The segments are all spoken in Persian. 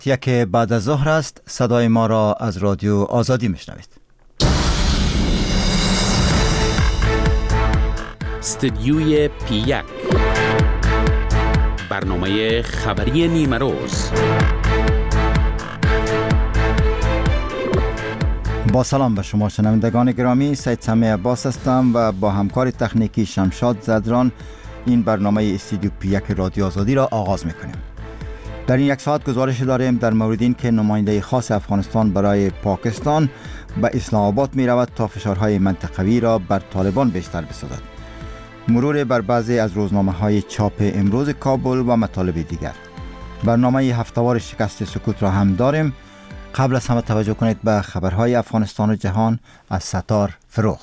ساعت 1 بعد از ظهر است. صدای ما را از رادیو آزادی میشنوید. استدیوی پی1 برنامه خبری نیمه روز. با سلام به شما شنوندگان گرامی، سید سمیع عباس هستم و با همکار تکنیکی شمشاد زدران این برنامه استدیو پی1 رادیو آزادی را آغاز میکنیم. در این یک ساعت گزارش داریم در مورد این که نماینده خاص افغانستان برای پاکستان به اسلام آباد می رود تا فشارهای منطقوی را بر طالبان بیشتر بسازد. مرور بر بعضی از روزنامه های چاپ امروز کابل و مطالب دیگر. برنامه هفته‌وار شکست سکوت را هم داریم. قبل از همه توجه کنید به خبرهای افغانستان و جهان از ستار فروغ.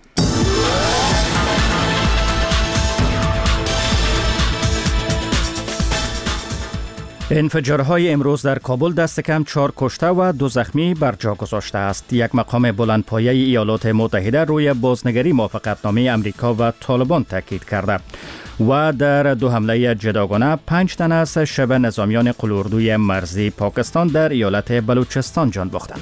انفجارهای امروز در کابل دست کم 4 کشته و 2 زخمی بر جا گذاشته است. یک مقام بلندپایه ایالات متحده روی بازنگری موافقتنامه امریکا و طالبان تاکید کرده و در 2 حمله جداگانه 5 تن از شبه نظامیان قلاردوی مرزی پاکستان در ایالت بلوچستان جان باختند.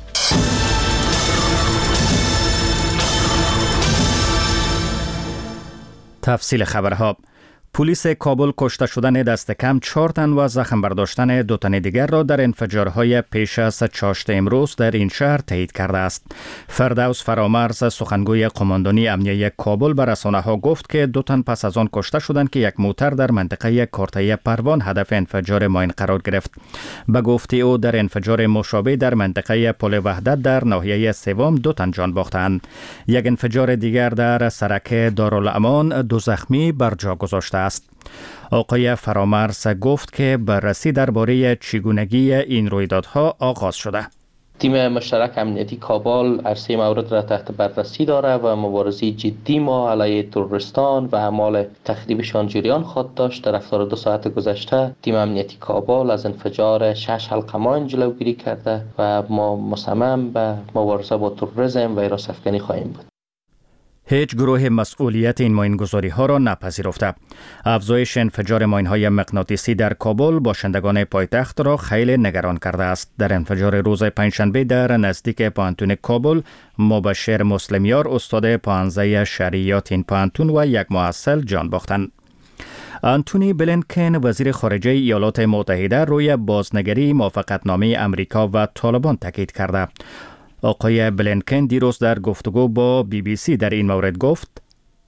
تفصیل خبرها: پلیس کابل کشته شدن دست کم 4 تن و زخم برداشتن 2 تن دیگر را در انفجارهای پیش از چاشت امروز در این شهر تایید کرده است. فردوس فرامرز، سخنگوی قماندانی امنیه کابل، به رسانه‌ها گفت که 2 تن پس از آن کشته شدند که یک موتر در منطقه کارتای پروان هدف انفجار ماین قرار گرفت. به گفته او در انفجار مشابه در منطقه پل وحدت در ناحیه سوم 2 تن جان باختند. یک انفجار دیگر در سرک دارالامان 2 زخمی بر جا گذاشته است. آقای فرامرز گفت که بررسی درباره چگونگی این رویدادها آغاز شده. تیم مشترک امنیتی کابل عرصه مورد را تحت بررسی داره و مبارزه جدی ما علیه تروریستان و اعمال تخریبشان جریان خواهد داشت. در 72 ساعت گذشته تیم امنیتی کابل از انفجار 6 حلقه ماین جلوگیری کرده و ما مصمم به مبارزه با تروریسم و حراست‌افکنی خواهیم بود. هیچ گروه مسئولیت این ماینگذاری ها را نپذیرفته. افزایش انفجار ماین های مغناطیسی در کابل باشندگان پایتخت را خیلی نگران کرده است. در انفجار روز پنجشنبه در نزدیک پانتون کابل، مبشر مسلمیار استاد پانزه شریعت این پانتون و یک محصل جان باختند. آنتونی بلینکن، وزیر خارجه ایالات متحده، روی بازنگری موافقتنامه امریکا و طالبان تاکید کرده. آقای بلینکن دیروز در گفتگو با BBC در این مورد گفت: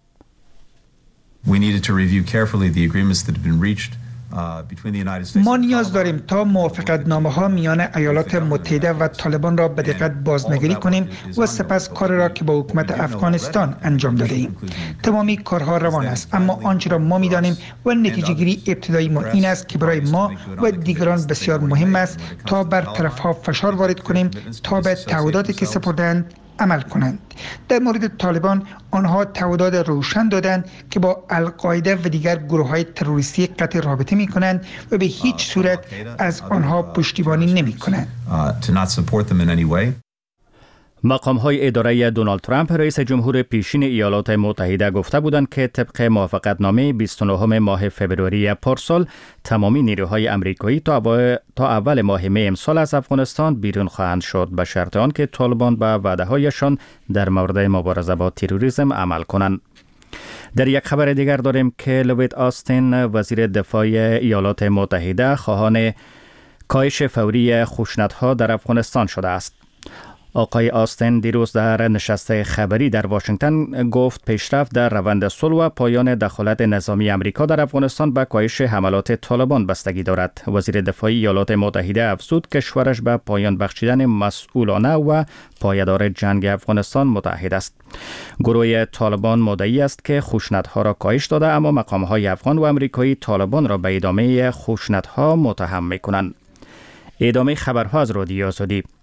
ما نیاز داریم تا موافقتنامه‌ها میان ایالات متحده و طالبان را به دقت بازنگری کنیم و سپس کار را که با حکومت افغانستان انجام داده ایم. تمامی کارها روان است، اما آنچه را ما می‌دانیم و نتیجه گیری ابتدایی ما این است که برای ما و دیگران بسیار مهم است تا بر طرف‌ها فشار وارد کنیم تا به تعهداتی که سپردند عمل کنند. در مورد طالبان، آنها تعهدات روشن دادند که با القاعده و دیگر گروه‌های تروریستی قطع رابطه می‌کنند و به هیچ صورت از آنها پشتیبانی نمی‌کنند. مقام‌های اداره دونالد ترامپ، رئیس جمهور پیشین ایالات متحده، گفته بودند که طبق موافقتنامه 29 ماه فوریه پارسال تمامی نیروهای آمریکایی تا اول ماه می امسال از افغانستان بیرون خواهند شد، به شرط آنکه طالبان به وعده‌هایشان در مورد مبارزه با تروریسم عمل کنند. در یک خبر دیگر داریم که لوید آستین، وزیر دفاع ایالات متحده، خواهان کاهش فوری خشونت‌ها در افغانستان شده است. آقای آستین دیروز در نشست خبری در واشنگتن گفت پیشرفت در روند صلح و پایان دخالت نظامی امریکا در افغانستان به کاهش حملات طالبان بستگی دارد. وزیر دفاع ایالات متحده افزود کشورش به پایان بخشیدن مسئولانه و پایدار جنگ افغانستان متحد است. گروه طالبان مدعی است که خشونت‌ها را کاهش داده، اما مقام‌های افغان و امریکایی طالبان را به ادامه خشونت‌ها متهم می‌کنند. ادامه خبرها از رادیو آزادی.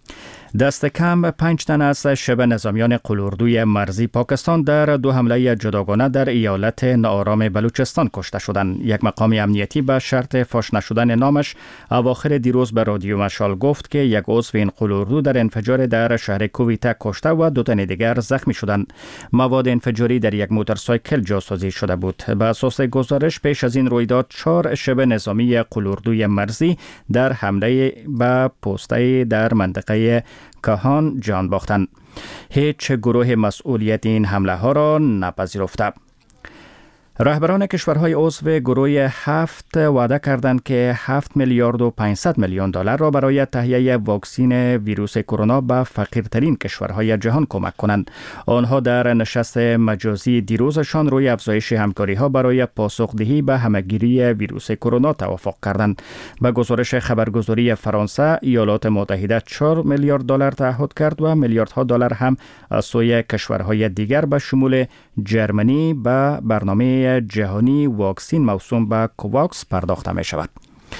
دست کم 5 تن از شبه نظامیان قلوردوی مرزی پاکستان در 2 حمله جداگانه در ایالت ناآرام بلوچستان کشته شدند. یک مقام امنیتی به شرط فاش نشدن نامش اواخر دیروز به رادیو مشال گفت که یک عضو این قلوردو در انفجار در شهر کویته کشته و 2 تن دیگر زخمی شدند. مواد انفجاری در یک موتورسایکل جاسازی شده بود. به اساس گزارش پیش از این رویداد 4 شبه نظامی قلوردوی مرزی در حمله به پسته در منطقه کهان جان باختند. هیچ گروه مسئولیت این حمله ها را نپذیرفته. رهبران کشورهای عضو گروه 7 وعده کردند که 7 میلیارد و 500 میلیون دلار را برای تهیه واکسن ویروس کرونا به فقیرترین کشورهای جهان کمک کنند. آنها در نشست مجازی دیروزشان روی افزایش همکاری ها برای پاسخدهی به همهگیری ویروس کرونا توافق کردند. به گزارش خبرگزاری فرانسه، ایالات متحده 4 میلیارد دلار تعهد کرد و میلیاردها دلار هم از سوی کشورهای دیگر به شمول جرمنی به برنامه جهانی واکسن موسوم به کوواکس پرداخته می شود.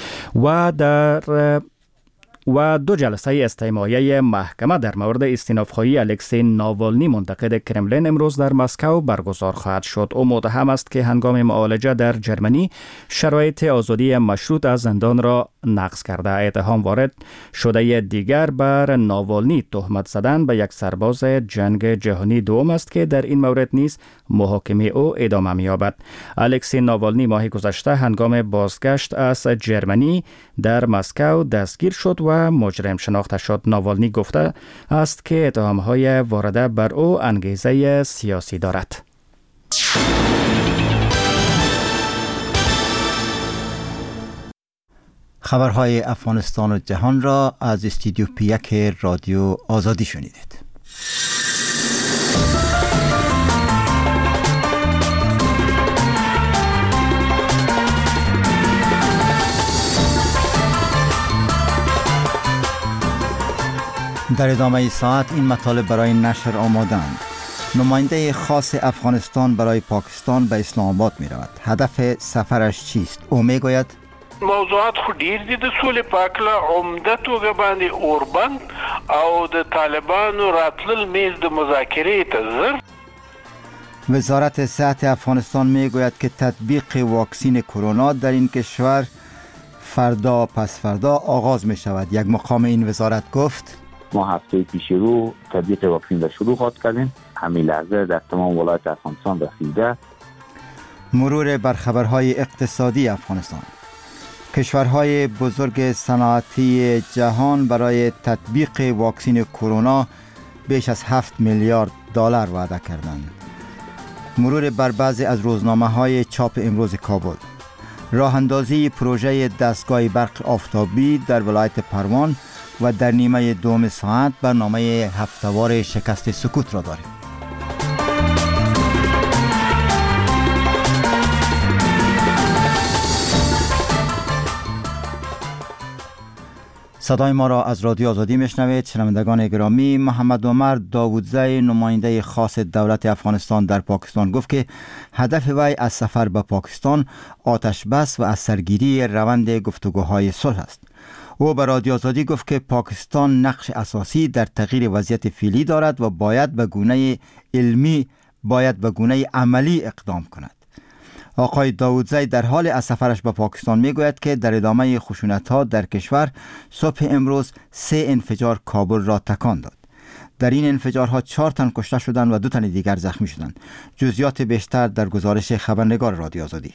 و 2 جلسه استماعی محکمه در مورد استیناف‌خواهی الکسی ناوالنی منتقد کرملین امروز در مسکو برگزار خواهد شد. او متهم است که هنگام معالجه در جرمنی شرایط آزادی مشروط از زندان را نقض کرده. اتهام وارد شده دیگر بر ناوالنی تهمت زدن به یک سرباز جنگ جهانی دوم است که در این مورد نیز محاکمه او ادامه می‌یابد. الکسی ناوالنی ماه گذشته هنگام بازگشت از جرمنی در مسکو دستگیر شد و مجرم شناخته شد. ناوالنی گفته است که اتهام‌های وارده بر او انگیزه سیاسی دارد. خبرهای افغانستان و جهان را از استودیو پی1 رادیو آزادی شنیدید. در ادامه ساعت این مطالب برای نشر آمادند. نماینده خاص افغانستان برای پاکستان به اسلام آباد می رود. هدف سفرش چیست؟ او می گوید موضوعات خو ډیر دي د سولې په هکله عمده توګه باندې اوربند او د طالبانو راتلل میز د مذاکرې ته زر. وزارت صحت افغانستان می گوید که تطبیق واکسن کرونا در این کشور فردا پس فردا آغاز می شود. یک مقام این وزارت گفت ما هفته پیش رو تطبیق واکسن را شروع خواهد کردیم. همین لحظه در تمام ولایت افغانستان رسیده. مرور بر خبرهای اقتصادی افغانستان. کشورهای بزرگ صنعتی جهان برای تطبیق واکسن کرونا بیش از 7 میلیارد دلار وعده کردند. مرور بر بعضی از روزنامه‌های چاپ امروز کابل. راه اندازی پروژه دستگاه برق آفتابی در ولایت پروان و در نیمه دوم ساعت برنامه هفته‌وار شکست سکوت را داریم. صدای ما را از رادیو آزادی میشنوید. شنوندگان گرامی، محمد عمر داوودزی نماینده خاص دولت افغانستان در پاکستان گفت که هدف وی از سفر به پاکستان آتش بس و از سرگیری روند گفتگوهای صلح است. او به رادیو آزادی گفت که پاکستان نقش اساسی در تغییر وضعیت فعلی دارد و باید به گونه عملی اقدام کند. آقای داوودزی در حال از سفرش به پاکستان میگوید که در ادامه خشونت‌ها در کشور صبح امروز 3 انفجار کابل را تکان داد. در این انفجارها 4 تن کشته شدند و 2 تن دیگر زخمی شدند. جزئیات بیشتر در گزارش خبرنگار رادیو آزادی.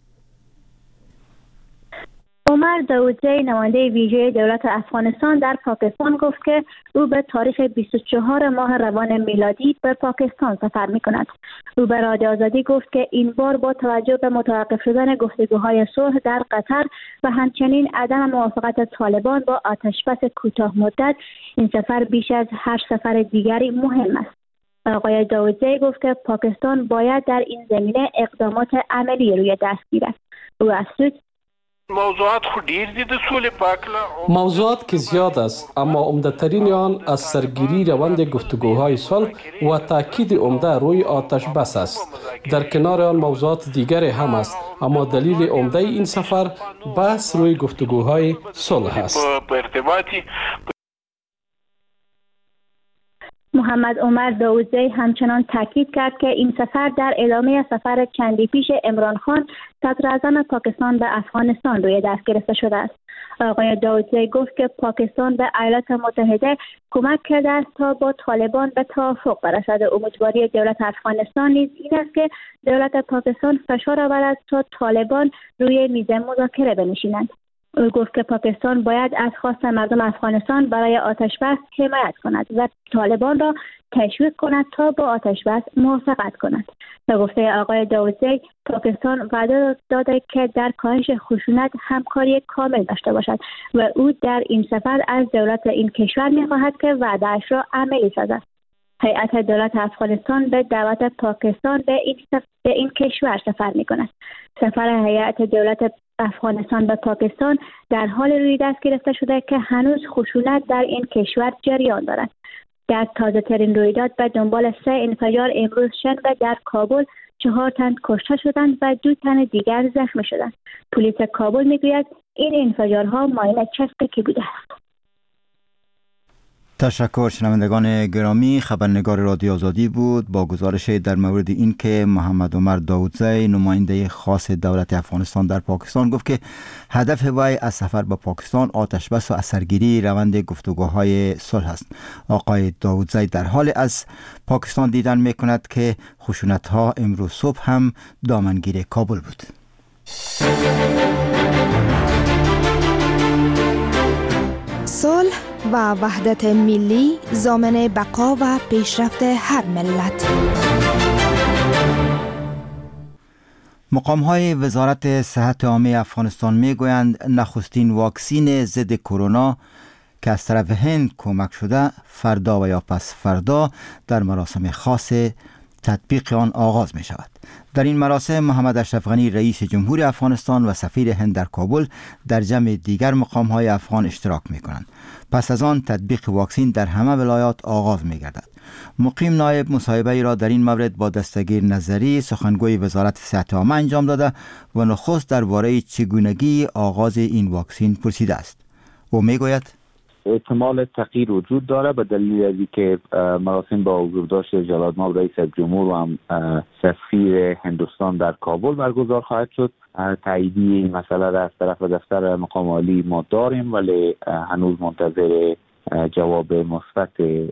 عمر داوودزی نماینده ویژه دولت افغانستان در پاکستان گفت که او به تاریخ 24 ماه روان میلادی به پاکستان سفر می کند. او به رادیو آزادی گفت که این بار با توجه به متوقف شدن گفتگوهای صلح در قطر و همچنین عدم موافقت طالبان با آتشبس کوتاه مدت، این سفر بیش از هر سفر دیگری مهم است. آقای داوودزی گفت که پاکستان باید در این زمینه اقدامات عملی روی دست گیرد. او افزود موضوعات که زیاد است، اما عمده‌ترین آن از سرگیری روند گفتگوهای صلح و تاکید عمده روی آتش بس است. در کنار آن موضوعات دیگری هم است، اما دلیل عمده این سفر بحث روی گفتگوهای صلح است. محمد عمر داودزی همچنان تاکید کرد که این سفر در ادامه سفر چندی پیش عمران خان صدراعظم پاکستان به افغانستان روی دست گرفته شده است. آقای داودزی گفت که پاکستان به ایالات متحده کمک کرده است تا با طالبان به توافق برسد. امیدواری دولت افغانستان نیز این است که دولت پاکستان فشار آورد تا طالبان روی میز مذاکره بنشینند. او گفت که پاکستان باید از خواست مردم افغانستان برای آتش‌بس حمایت کند و طالبان را تشویق کند تا با آتش‌بس موافقت کند. به گفته آقای داودزی، پاکستان وعده داده که در کاهش خشونت همکاری کامل داشته باشد و او در این سفر از دولت این کشور می‌خواهد که وعده‌اش را عملی سازد. هیئت دولت افغانستان به دعوت پاکستان به این کشور سفر می‌کند. سفر هیئت دولت افغانستان به پاکستان در حال روی دست گرفته شده که هنوز خشونت در این کشور جریان دارد. در تازه ترین رویداد به دنبال 3 انفجار امروز شنبه در کابل 4 تن کشته شدند و 2 تن دیگر زخمی شدند. پلیس کابل میگوید این انفجارها مایل چسبکی بوده است. تشکر. شنوندگان گرامی، خبرنگار رادیو آزادی بود با گزارش در مورد این که محمد عمر داودزی نماینده خاص دولت افغانستان در پاکستان گفت که هدف وی از سفر به پاکستان آتش‌بس و اثرگیری روند گفتگوهای صلح است. آقای داودزی در حال از پاکستان دیدن می‌کند که خشونت‌ها امروز صبح هم دامنگیر کابل بود. صلح و وحدت ملی ضامن بقا و پیشرفت هر ملت. مقام‌های وزارت صحت عامه افغانستان می‌گویند نخستین واکسین ضد کرونا که از طرف هند کمک شده فردا و یا پس فردا در مراسم خاص تطبیق آن آغاز می شود. در این مراسم محمد اشرف غنی رئیس جمهور افغانستان و سفیر هند در کابل در جمع دیگر مقام‌های افغان اشتراک می کنند. پس از آن تطبیق واکسین در همه ولایات آغاز می گردد. مقیم نایب مصاحبه را در این مورد با دستگیر نظری سخنگوی وزارت صحت عامه انجام داده و نخست درباره چگونگی آغاز این واکسین پرسیده است. او می گوید احتمال تغییر وجود داره به دلیل از اینکه مراسم با حضورداشت جلال‌آباد رئیس جمهور و هم سفیر هندوستان در کابل برگزار خواهد شد. تاییدی این مسئله را از طرف دفتر مقام عالی ما داریم ولی هنوز منتظر جواب مثبت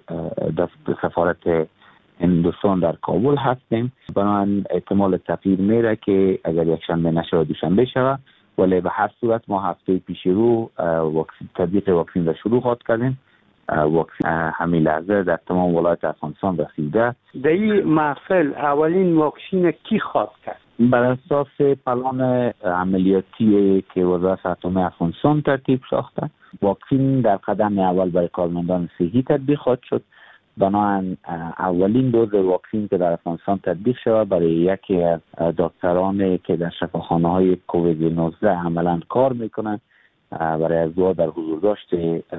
سفارت هندوستان در کابل هستیم. بنابراین احتمال تغییر میره که اگر یک شنبه نشه دوشنبه شود، ولی به هر صورت ما هفته پیش رو تطبیق واکسین را شروع خواهد کردیم. واکسین همین لحظه در تمام ولایت افغانستان رسیده. در این محفل اولین واکسین کی خواهد کرد؟ بر اساس پلان عملیاتی که وزارت صحت عامه افغانستان ترتیب ساخته، واکسین در قدم اول برای کارمندان صحی تطبیق خواهد شد. بنابراین اولین دوز واکسین که در افغانستان تطبیق شود برای یکی از دکترانی که در شفاخانه‌های کووید 19 عملاً کار میکنند برای از دو در حضورداشت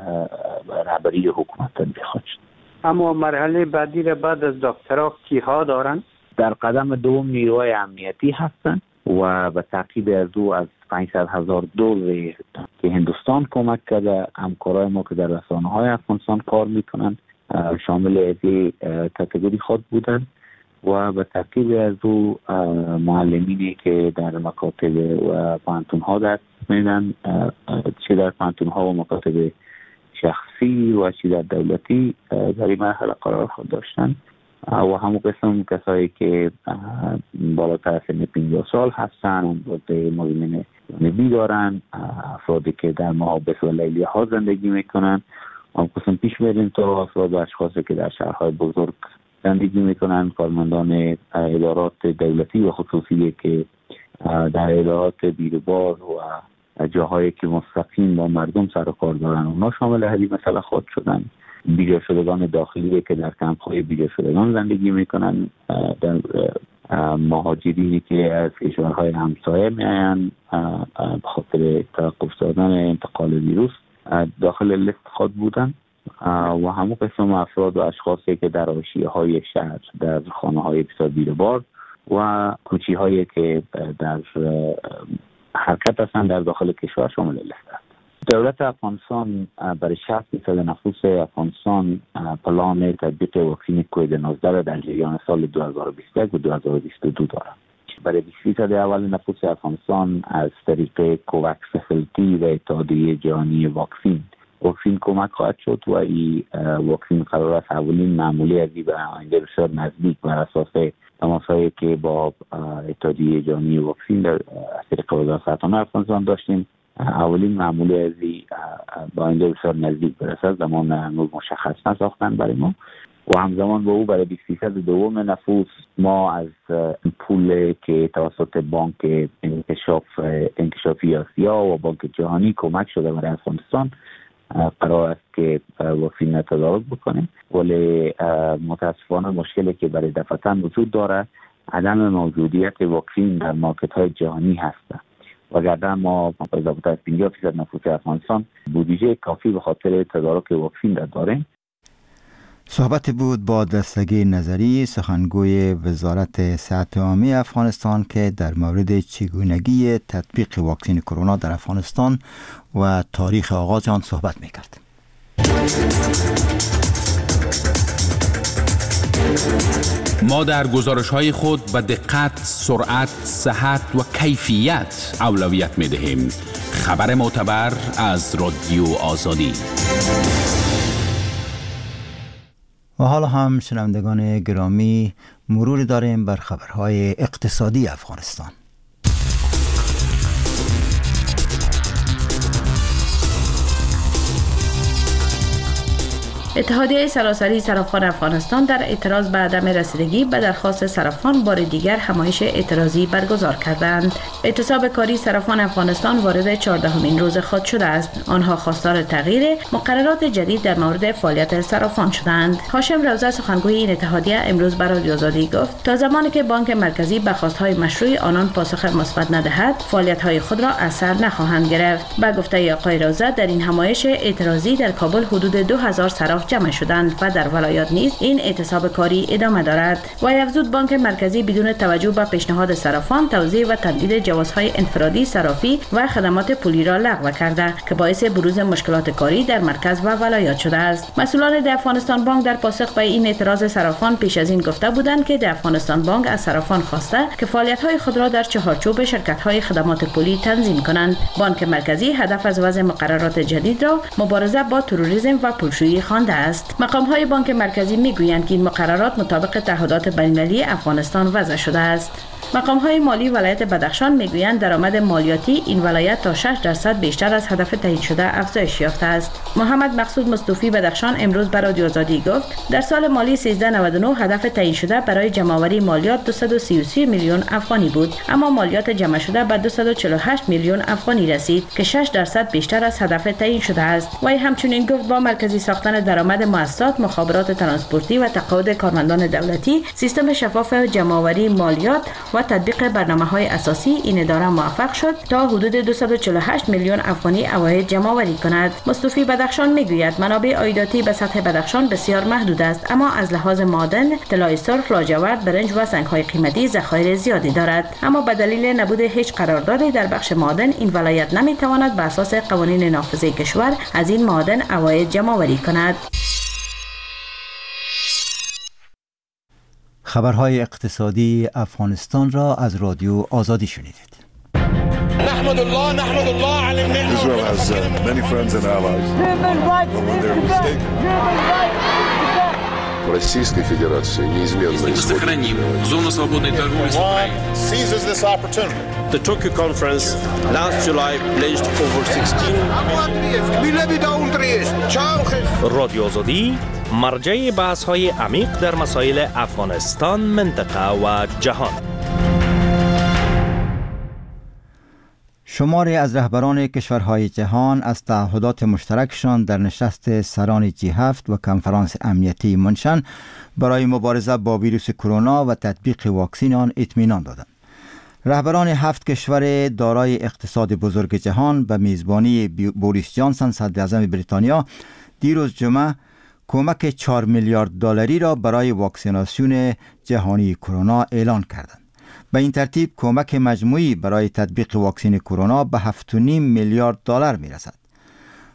رهبری حکومت تطبیق خواهد شد. اما مرحله بعدی را بعد از دکترها کیها دارند؟ در قدم دوم نیروهای امنیتی هستند و به تعقیب از دو از 500,000 دوز که هندوستان کمک کرده همکارای ما که در رسانه‌های افغانستان کار میکنند شامل این کاتگوری خود بودند و به تعقیب از او معلمینی که در مکاتب و پانتون‌ها درس میدن، چه در پانتون‌ها و مکاتب شخصی و چه در دولتی در این مرحله قرار خود داشتند و همون قسم کسایی که بالاتر از سن 50 سال هستند و مزمن جانبی دارند، افرادی که در محابس و لیلیه ها زندگی میکنند. ما قسم پیش میریم تا افراد و اشخاصی که در شهرهای بزرگ زندگی میکنند، کارمندان ادارات دولتی و خصوصی که در ادارات بیروبار و جاهایی که مستقیم با مردم سر و کار دارند اونا شامل همین مسئله خود شدن. بیجا شدگان داخلی که در کمپ‌های بیجا شدگان زندگی میکنند، در مهاجرینی که از کشورهای همسایه میآیند به خاطر توقف دادن انتقال ویروس داخل لیست خود بودند و همون قسم افراد و اشخاصی که در حاشیه‌های شهر در خانه‌های بسیار بیروبار و کوچی‌هایی که در حرکت هستند در داخل کشور شامل لیست است. دولت افغانستان برای 60% نفوس افغانستان پلان تطبیق واکسن کووید 19 را در جریان سال 2021 و 2022 دارد. برای 20% اول نفوس افغانستان از طریق کوواکس فسیلیتی و اتحادیه جهانی واکسن کمک خواهد شد و این واکسن قرار است اولین معمولی ازی به آینده بسیار نزدیک بر اساس تماسهایی که با اتحادیه جهانی واکسن در طریق وزارت سرطان افغانستان داشتیم، اولین معمولی ازی با آینده بسیار نزدیک برسد. زمان هنوز مشخص نساختن برای ما و همزمان با او برای 20% دوم نفوس ما از پول که توسط بانک انکشافی آسیا و بانک جهانی کمک شده برای افغانستان قرار است که واکسن تدارک بکنیم، ولی متاسفانه مشکلی که برای دفعتن وجود داره عدم موجودیت واکسن در مارکت های جهانی هست. وگرنه ما بالاتر از 50% نفوس افغانستان بودجه کافی به خاطر تدارک واکسن را داریم. صحبت بود با دستگیر نظری، سخنگوی وزارت صحت عامه افغانستان که در مورد چگونگی تطبیق واکسن کرونا در افغانستان و تاریخ آغاز آن صحبت می‌کرد. ما در گزارش‌های خود به دقت، سرعت، صحت و کیفیت اولویت می‌دهیم. خبر معتبر از رادیو آزادی. و حالا هم شنوندگان گرامی مروری داریم بر خبرهای اقتصادی افغانستان. اتحادیه سراسری صرافان افغانستان در اعتراض به عدم رسیدگی به درخواست صرافان بار دیگر همایش اعتراضی برگزار کردند. اعتصاب کاری صرافان افغانستان وارد 14مین روز خود شده است. آنها خواستار تغییر مقررات جدید در مورد فعالیت صرافان شدند. هاشم روزه سخنگوی این اتحادیه امروز به رادیو آزادی گفت تا زمانی که بانک مرکزی به خواستهای مشروع آنان پاسخ مثبت ندهد، فعالیت‌های خود را از سر نخواهند گرفت. به گفته آقای روزه در این همایش اعتراضی در کابل حدود 2000 صراف جمع شدند و در ولایات نیز این اعتصاب کاری ادامه دارد. و افزود بانک مرکزی بدون توجه به پیشنهاد صرافان توزیع و تمدید جوازهای انفرادی صرافی و خدمات پولی را لغو کرده که باعث بروز مشکلات کاری در مرکز و ولایات شده است. مسئولان در افغانستان بانک در پاسخ به این اعتراض صرافان پیش از این گفته بودند که در افغانستان بانک از صرافان خواسته که فعالیت‌های خود را در چهارچوب شرکت‌های خدمات پولی تنظیم کنند. بانک مرکزی هدف از وضع مقررات جدید را مبارزه با تروریسم و پولشویی خوانده است. مقام‌های بانک مرکزی می‌گویند که این مقررات مطابق تعهدات بین‌المللی افغانستان وضع شده است. مقام‌های مالی ولایت بدخشان می‌گویند درآمد مالیاتی این ولایت تا 6% بیشتر از هدف تعیین شده افزایش یافته است. محمد مقصود مصطفی بدخشان امروز به رادیو آزادی گفت در سال مالی 1399 هدف تعیین شده برای جمع‌آوری مالیات 233 میلیون افغانی بود، اما مالیات جمع شده به 248 میلیون افغانی رسید که 6% بیشتر از هدف تعیین شده است. و همچنین گفت با مرکزی ساختن درآمد مؤسسات، مخابرات ترانسپورتی و تقاعد کارمندان دولتی، سیستم شفاف جمع‌آوری مالیات و تطبیق برنامه‌های اساسی، این اداره موفق شد تا حدود 248 میلیون افغانی عواید جمع‌آوری کند. مصطفی بدخشان میگوید منابع عایداتی به سطح بدخشان بسیار محدود است، اما از لحاظ معدن، طلای سرخ، لاجورد، برنج و سنگ‌های قیمتی ذخایر زیادی دارد، اما به دلیل نبود هیچ قراردادی در بخش معدن این ولایت نمی‌تواند به اساس قوانین نافذه کشور از این معدن عواید جمع‌آوری کند. خبرهای اقتصادی افغانستان را از رادیو آزادی شنیدید. نحمد الله علی النعمة. Israel has many friends and allies. But when they're mistaken. Российской Федерации неизменно сохраним зону свободной торговли с Украиной. Seizes this opportunity. The Tokyo conference last July pledged over 16 رادیو آزادی مرجع بحث‌های عمیق در مسائل افغانستان، منطقه و جهان. شماری از رهبران کشورهای جهان از تعهدات مشترکشان در نشست سران G7 و کنفرانس امنیتی منشن برای مبارزه با ویروس کرونا و تطبیق واکسن آن اطمینان دادند. رهبران 7 کشور دارای اقتصاد بزرگ جهان به میزبانی بوریس جانسون صدر اعظم بریتانیا دیروز جمعه کمک 4 میلیارد دلاری را برای واکسیناسیون جهانی کرونا اعلان کردند. به این ترتیب کمک مجموعی برای تطبیق واکسن کرونا به 7.5 میلیارد دلار میرسد.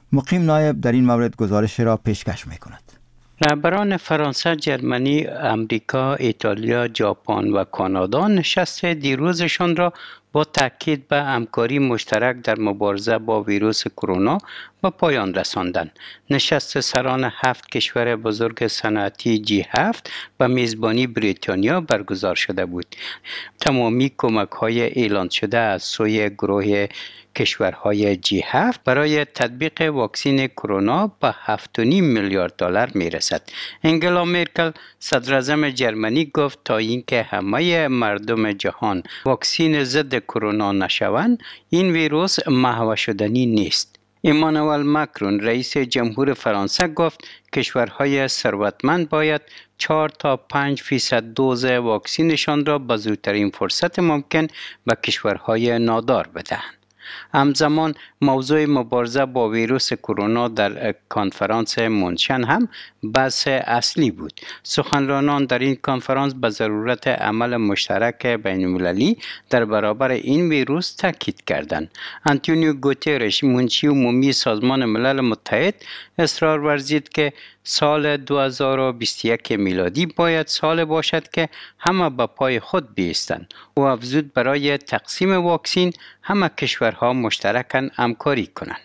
مقیم نایب در این مورد گزارش را پیشکش می‌کند. رهبران فرانسه، جرمنی، امریکا، ایتالیا، ژاپن و کانادا نشست دیروزشان را با تاکید به همکاری مشترک در مبارزه با ویروس کرونا به پایان رساندند. نشست سران 7 کشور بزرگ صنعتی G7 به میزبانی بریتانیا برگزار شده بود. تمامی کمک‌های اعلان شده از سوی گروه کشورهای G7 برای تطبیق واکسن کرونا به 7.5 میلیارد دلار میرسد. انگلا مرکل صدراعظم جرمنی گفت تا اینکه همه مردم جهان واکسن ضد کرونا نشوند، این ویروس محو شدنی نیست. ایمانوئل ماکرون رئیس جمهور فرانسه گفت کشورهای ثروتمند باید 4 تا 5% دوز واکسنشان را به زودترین فرصت ممکن به کشورهای نادار بدهند. همزمان موضوع مبارزه با ویروس کرونا در کنفرانس مونشن هم بحث اصلی بود. سخنرانان در این کنفرانس به ضرورت عمل مشترک بین‌المللی در برابر این ویروس تاکید کردند. آنتونیو گوترش، منشی عمومی سازمان ملل متحد، اصرار ورزید که سال 2021 میلادی باید سال باشد که همه به پای خود بایستند. او افزود برای تقسیم واکسن همه کشورها مشترکاً همکاری کنند.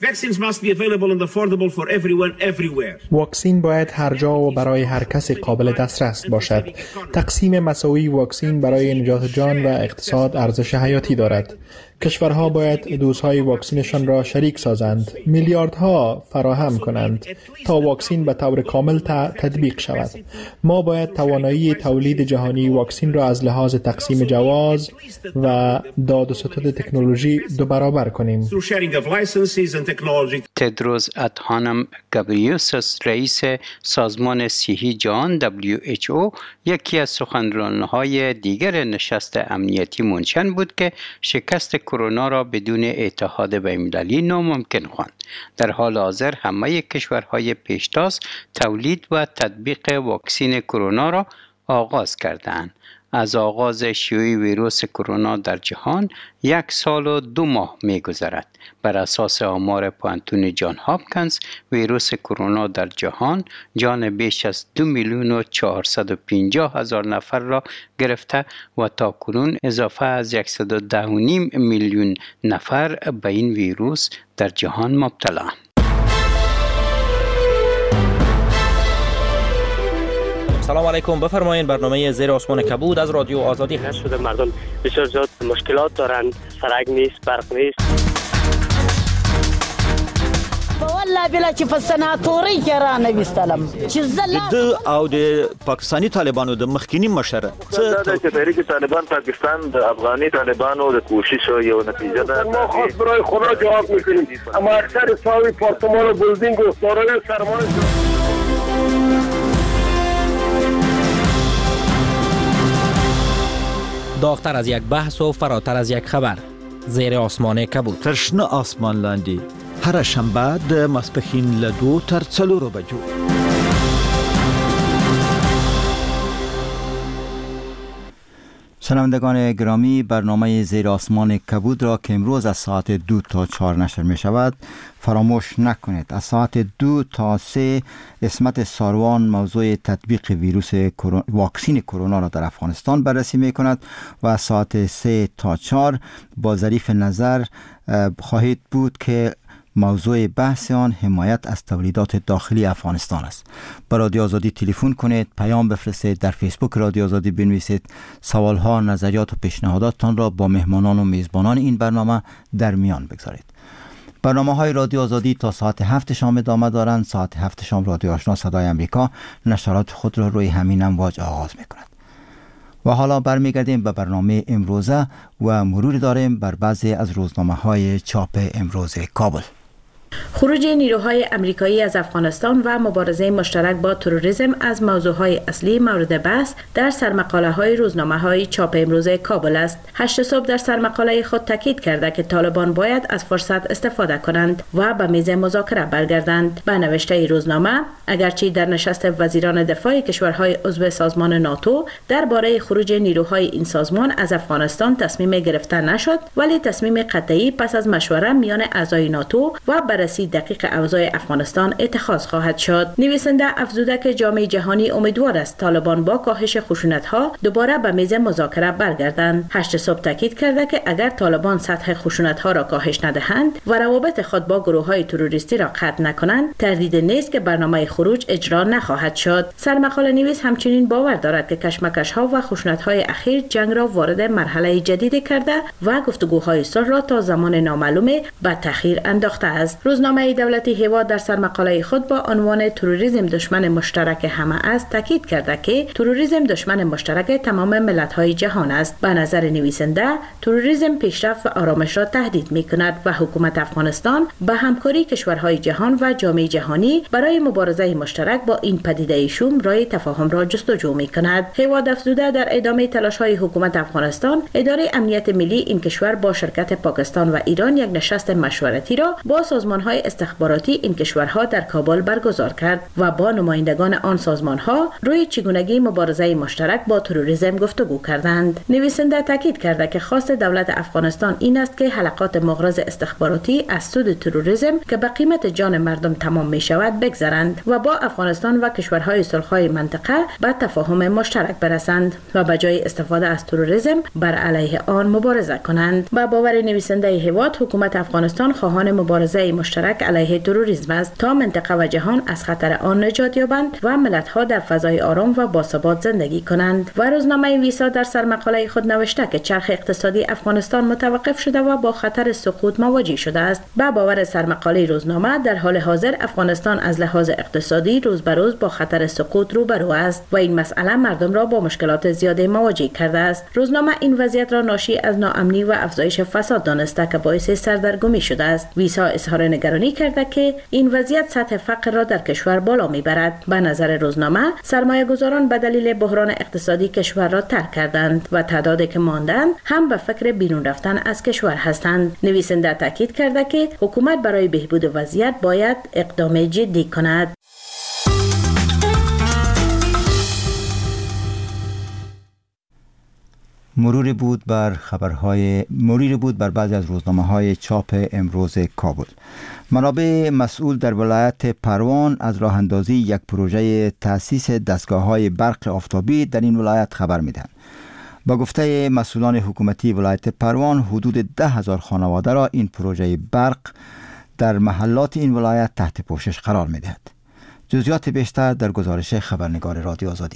واکسن باید هر جا و برای هر کسی قابل دسترس باشد. تقسیم مساوی واکسن برای نجات جان و اقتصاد ارزش حیاتی دارد. کشورها باید دوزهای واکسنشان را شریک سازند، میلیاردها فراهم کنند تا واکسن به طور کامل تطبیق شود. ما باید توانایی تولید جهانی واکسن را از لحاظ تقسیم جواز و داد و ستد تکنولوژی 2 برابر کنیم. تدروس ادهانم گابریوسس، رئیس سازمان صحی جهان WHO، یکی از سخنرانهای دیگر نشست امنیتی مونشن بود که شکست کرونا را بدون اتحاد بین‌المللی ناممکن خواند. در حال حاضر همه کشورهای پیشتاز تولید و تطبیق واکسن کرونا را آغاز کردند. از آغاز شیوع ویروس کرونا در جهان 1 سال و 2 ماه می‌گذرد. بر اساس آمار پانتون جان هاپکینز، ویروس کرونا در جهان جان بیش از 2,450,000 نفر را گرفته و تاکنون اضافه از 110.5 میلیون نفر به این ویروس در جهان مبتلا‌اند. سلام علیکم، بفرمایید. برنامه زیر آسمان کبود از رادیو آزادی هست. شده مردم بسیار زیاد مشکلات دارند، سرک نیست، برق نیست. والله بلا چې په سناتوري کې را نه وستلم چې د او د پاکستانی طالبانو د مخکینی مشر چې تحریک طالبان پاکستان د افغاني طالبانو د کوشش یو نتیجه ده. ما خاص برای خدا جواب میکنیم. اما اکثر ساوی پارتمان و بلدینگ و سارای سرمان داغتر از یک بحث و فراتر از یک خبر. زیر آسمان کبود. ترشنه آسمان لاندی. هر شنبه د ماسپښین له 2 تر 4 بجو. شنوندگان گرامی، برنامه زیر آسمان کبود را که امروز از ساعت 2 تا 4 نشر می شود فراموش نکنید. از ساعت 2 تا 3 اسمت ساروان موضوع تطبیق ویروس واکسن کرونا را در افغانستان بررسی می کند و از ساعت 3 تا 4 با ظریف نظر خواهید بود که موضوع بحث آن حمایت از تولیدات داخلی افغانستان است. با رادیو آزادی تلفن کنید، پیام بفرستید، در فیسبوک رادیو آزادی بنویسید، سوالها، نظریات و پیشنهاداتتان را با مهمانان و میزبانان این برنامه در میان بگذارید. برنامه های رادیو آزادی تا ساعت 7 شام ادامه دارند. ساعت 7 شام رادیو آشنا صدای امریکا نشرات خود را روی همین امواج آغاز می‌کند. و حالا برمیگردیم به برنامه امروزه و مروری داریم بر بعضی از روزنامه‌های چاپ امروز کابل. خروج نیروهای امریکایی از افغانستان و مبارزه مشترک با تروریسم از موضوعهای اصلی مورد بحث در سرمقاله‌های روزنامه‌های چاپ امروز کابل است. 8 صبح در سرمقاله خود تاکید کرده که طالبان باید از فرصت استفاده کنند و به میز مذاکره برگردند. به نوشته روزنامه، اگرچه در نشست وزیران دفاع کشورهای عضو سازمان ناتو درباره خروج نیروهای این سازمان از افغانستان تصمیم گرفته نشد، ولی تصمیم قطعی پس از مشوره میان اعضای ناتو و بررسی دقیق اوضاع افغانستان اتخاذ خواهد شد. نویسنده افزوده که جامعه جهانی امیدوار است طالبان با کاهش خشونت‌ها دوباره به میز مذاکره برگردند. 8 صبح تاکید کرده که اگر طالبان سطح خشونت‌ها را کاهش ندهند و روابط خود با گروه‌های تروریستی را قطع نکنند، تردید نیست که برنامه خروج اجرا نخواهد شد. سرمقاله نویس همچنین باور دارد که کشمکش‌ها و خشونت‌های اخیر جنگ را وارد مرحله جدید کرده و گفتگوهای صلح را تا زمان نامعلوم به تأخیر انداخته است. روزنامه دولتی هیوا در سرمقاله خود با عنوان تروریسم دشمن مشترک همه است تاکید کرده که تروریسم دشمن مشترک تمام ملت‌های جهان است. به نظر نویسنده تروریسم پیشرفت و آرامش را تهدید می‌کند و حکومت افغانستان به همکاری کشورهای جهان و جامعه جهانی برای مبارزه مشترک با این پدیده شوم راه تفاهم را جستجو می‌کند. هیوا افزوده در ادامه تلاش‌های حکومت افغانستان، اداره امنیت ملی این کشور با شرکت پاکستان و ایران یک نشست مشورتی را با سازمان‌های استخباراتی این کشورها در کابل برگزار کرد و با نمایندگان آن سازمان‌ها روی چگونگی مبارزه مشترک با تروریسم گفتگو کردند. نویسنده تاکید کرده که خواست دولت افغانستان این است که حلقات مغرض استخباراتی از سود تروریسم که به قیمت جان مردم تمام می‌شود بگذرند و با افغانستان و کشورهای صلح‌های منطقه به تفاهم مشترک برسند و به جای استفاده از تروریسم بر علیه آن مبارزه کنند. با باور نویسنده هیواد، حکومت افغانستان خواهان مبارزه مشترک علیه تروریسم است تا منطقه و جهان از خطر آن نجات یابند و ملت‌ها در فضای آرام و باثبات زندگی کنند. و روزنامه ویسا در سرمقاله خود نوشته که چرخ اقتصادی افغانستان متوقف شده و با خطر سقوط مواجه شده است. با باور سرمقاله روزنامه، در حال حاضر افغانستان از لحاظ اقتصادی روز به روز با خطر سقوط روبرو است و این مسئله مردم را با مشکلات زیاده مواجه کرده است. روزنامه این وضعیت را ناشی از ناامنی و افزایش فساد دانسته که باعث سردرگمی شده است. ویسا اظهار نگرانی کرده که این وضعیت سطح فقر را در کشور بالا میبرد. به نظر روزنامه، سرمایه‌گذاران به دلیل بحران اقتصادی کشور را ترک کردند و تعدادی که ماندند هم به فکر بیرون رفتن از کشور هستند. نویسنده تاکید کرده که حکومت برای بهبود وضعیت باید اقدام جدی کند. مروری بود بر بعضی از روزنامه‌های چاپ امروز کابل. منابع مسئول در ولایت پروان از راه اندازی یک پروژه تأسیس دستگاه‌های برق آفتابی در این ولایت خبر می‌دهند. با گفته مسئولان حکومتی ولایت پروان، حدود 10,000 خانواده را این پروژه برق در محلات این ولایت تحت پوشش قرار می‌دهد. جزئیات بیشتر در گزارش خبرنگار رادیو آزادی.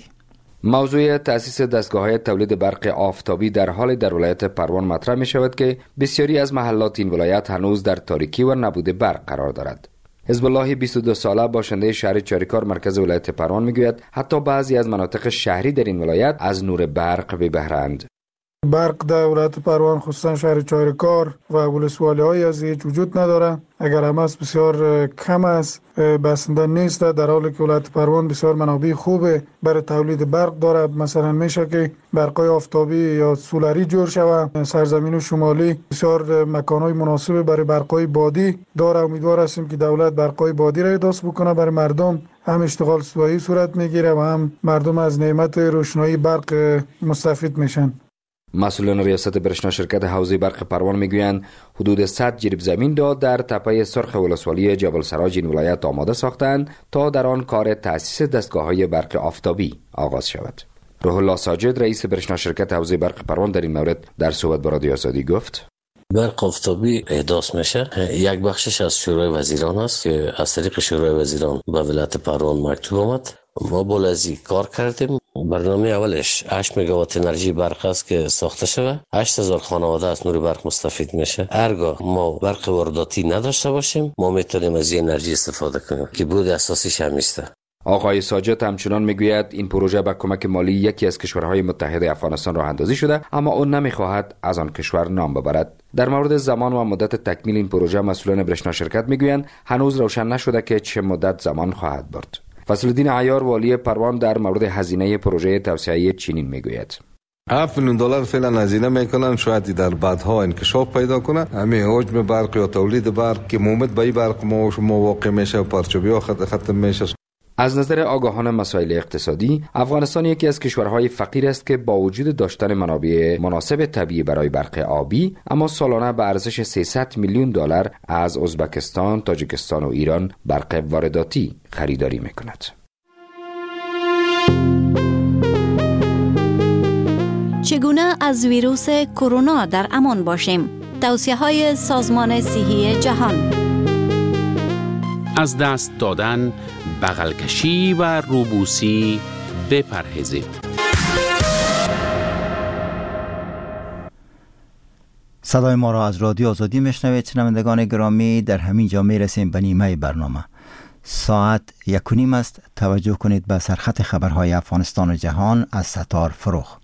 موضوع تأسیس دستگاه‌های تولید برق آفتابی در حال در ولایت پروان مطرح می شود که بسیاری از محلات این ولایت هنوز در تاریکی و نبود برق قرار دارد. حزب الله 22 ساله باشنده شهر چاریکار مرکز ولایت پروان می گوید حتی بعضی از مناطق شهری در این ولایت از نور برق بی بهره‌اند. برق در ولایت پروان خصوصا شهر چاریکار و ولسوالی‌های از هیچ وجود نداره. اگر هم است بسیار کم است، بسنده نیست، در حالی که ولایت پروان بسیار منابع خوبه برای تولید برق داره. مثلا میشه که برقای آفتابی یا سولاری جور شود. سرزمین شمالی بسیار مکانهای مناسب برای برقای بادی داره. امیدوار هستیم که دولت برقای بادی را احداث بکنه برای مردم. هم اشتغال صبحی صورت میگیره و هم مردم از نعمت روشنایی برق مستفید میشن. مسئولان ریاست برشنا شرکت حوزه برق پروان میگویند حدود 100 جریب زمین را در تپه سرخ ولسوالی جبل سراج این ولایت آماده ساختند تا در آن کار تأسیس دستگاه‌های برق آفتابی آغاز شود. روح الله ساجد رئیس برشنا شرکت حوزه برق پروان در این مورد در صحبت با رادیو آزادی گفت: برق آفتابی احداث میشه. یک بخشش از شورای وزیران است که از طریق شورای وزیران به ولایت پروان مکتوب آمد. ما بولازی کار کردیم. برنامه اولش 8 مگاوات انرژی برق است که ساخته شده. 8000 خانواده از نور برق مستفید میشه. هرگاه ما برق وارداتی نداشته باشیم، ما میتونیم از این انرژی استفاده کنیم که بود اساسیش هم است. آقای ساجد همچنان میگوید این پروژه با کمک مالی یکی از کشورهای متحد افغانستان راه اندازی شده، اما او نمیخواهد از آن کشور نام ببرد. در مورد زمان و مدت تکمیل این پروژه مسئولان برشنا شرکت میگویند هنوز روشن نشده که چه مدت زمان خواهد برد. فضل الدین عیار والی پروان در مورد هزینه پروژه توسعه چینین میگوید: $7 میلیون فعلا هزینه میکنن، شاید در بعدها انکشاف پیدا کنه. همین حجم برق یا تولید برق که مومد به برق ما واقع میشه و پرچوبی ها ختم میشه. از نظر آگاهان مسائل اقتصادی، افغانستان یکی از کشورهای فقیر است که با وجود داشتن منابع مناسب طبیعی برای برق آبی، اما سالانه به ارزش 300 میلیون دلار از ازبکستان، تاجیکستان و ایران برق وارداتی خریداری می‌کند. چگونه از ویروس کرونا در امان باشیم؟ توصیه‌های سازمان صحی جهان. از دست دادن، بغل کشی و روبوسی بپرهیزید. صدای ما را از رادیو آزادی میشنوید. شنوندگان گرامی، در همین جا میرسیم به نیمه برنامه. ساعت 1:30 است. توجه کنید به سرخط خبرهای افغانستان و جهان از ستار فروخ.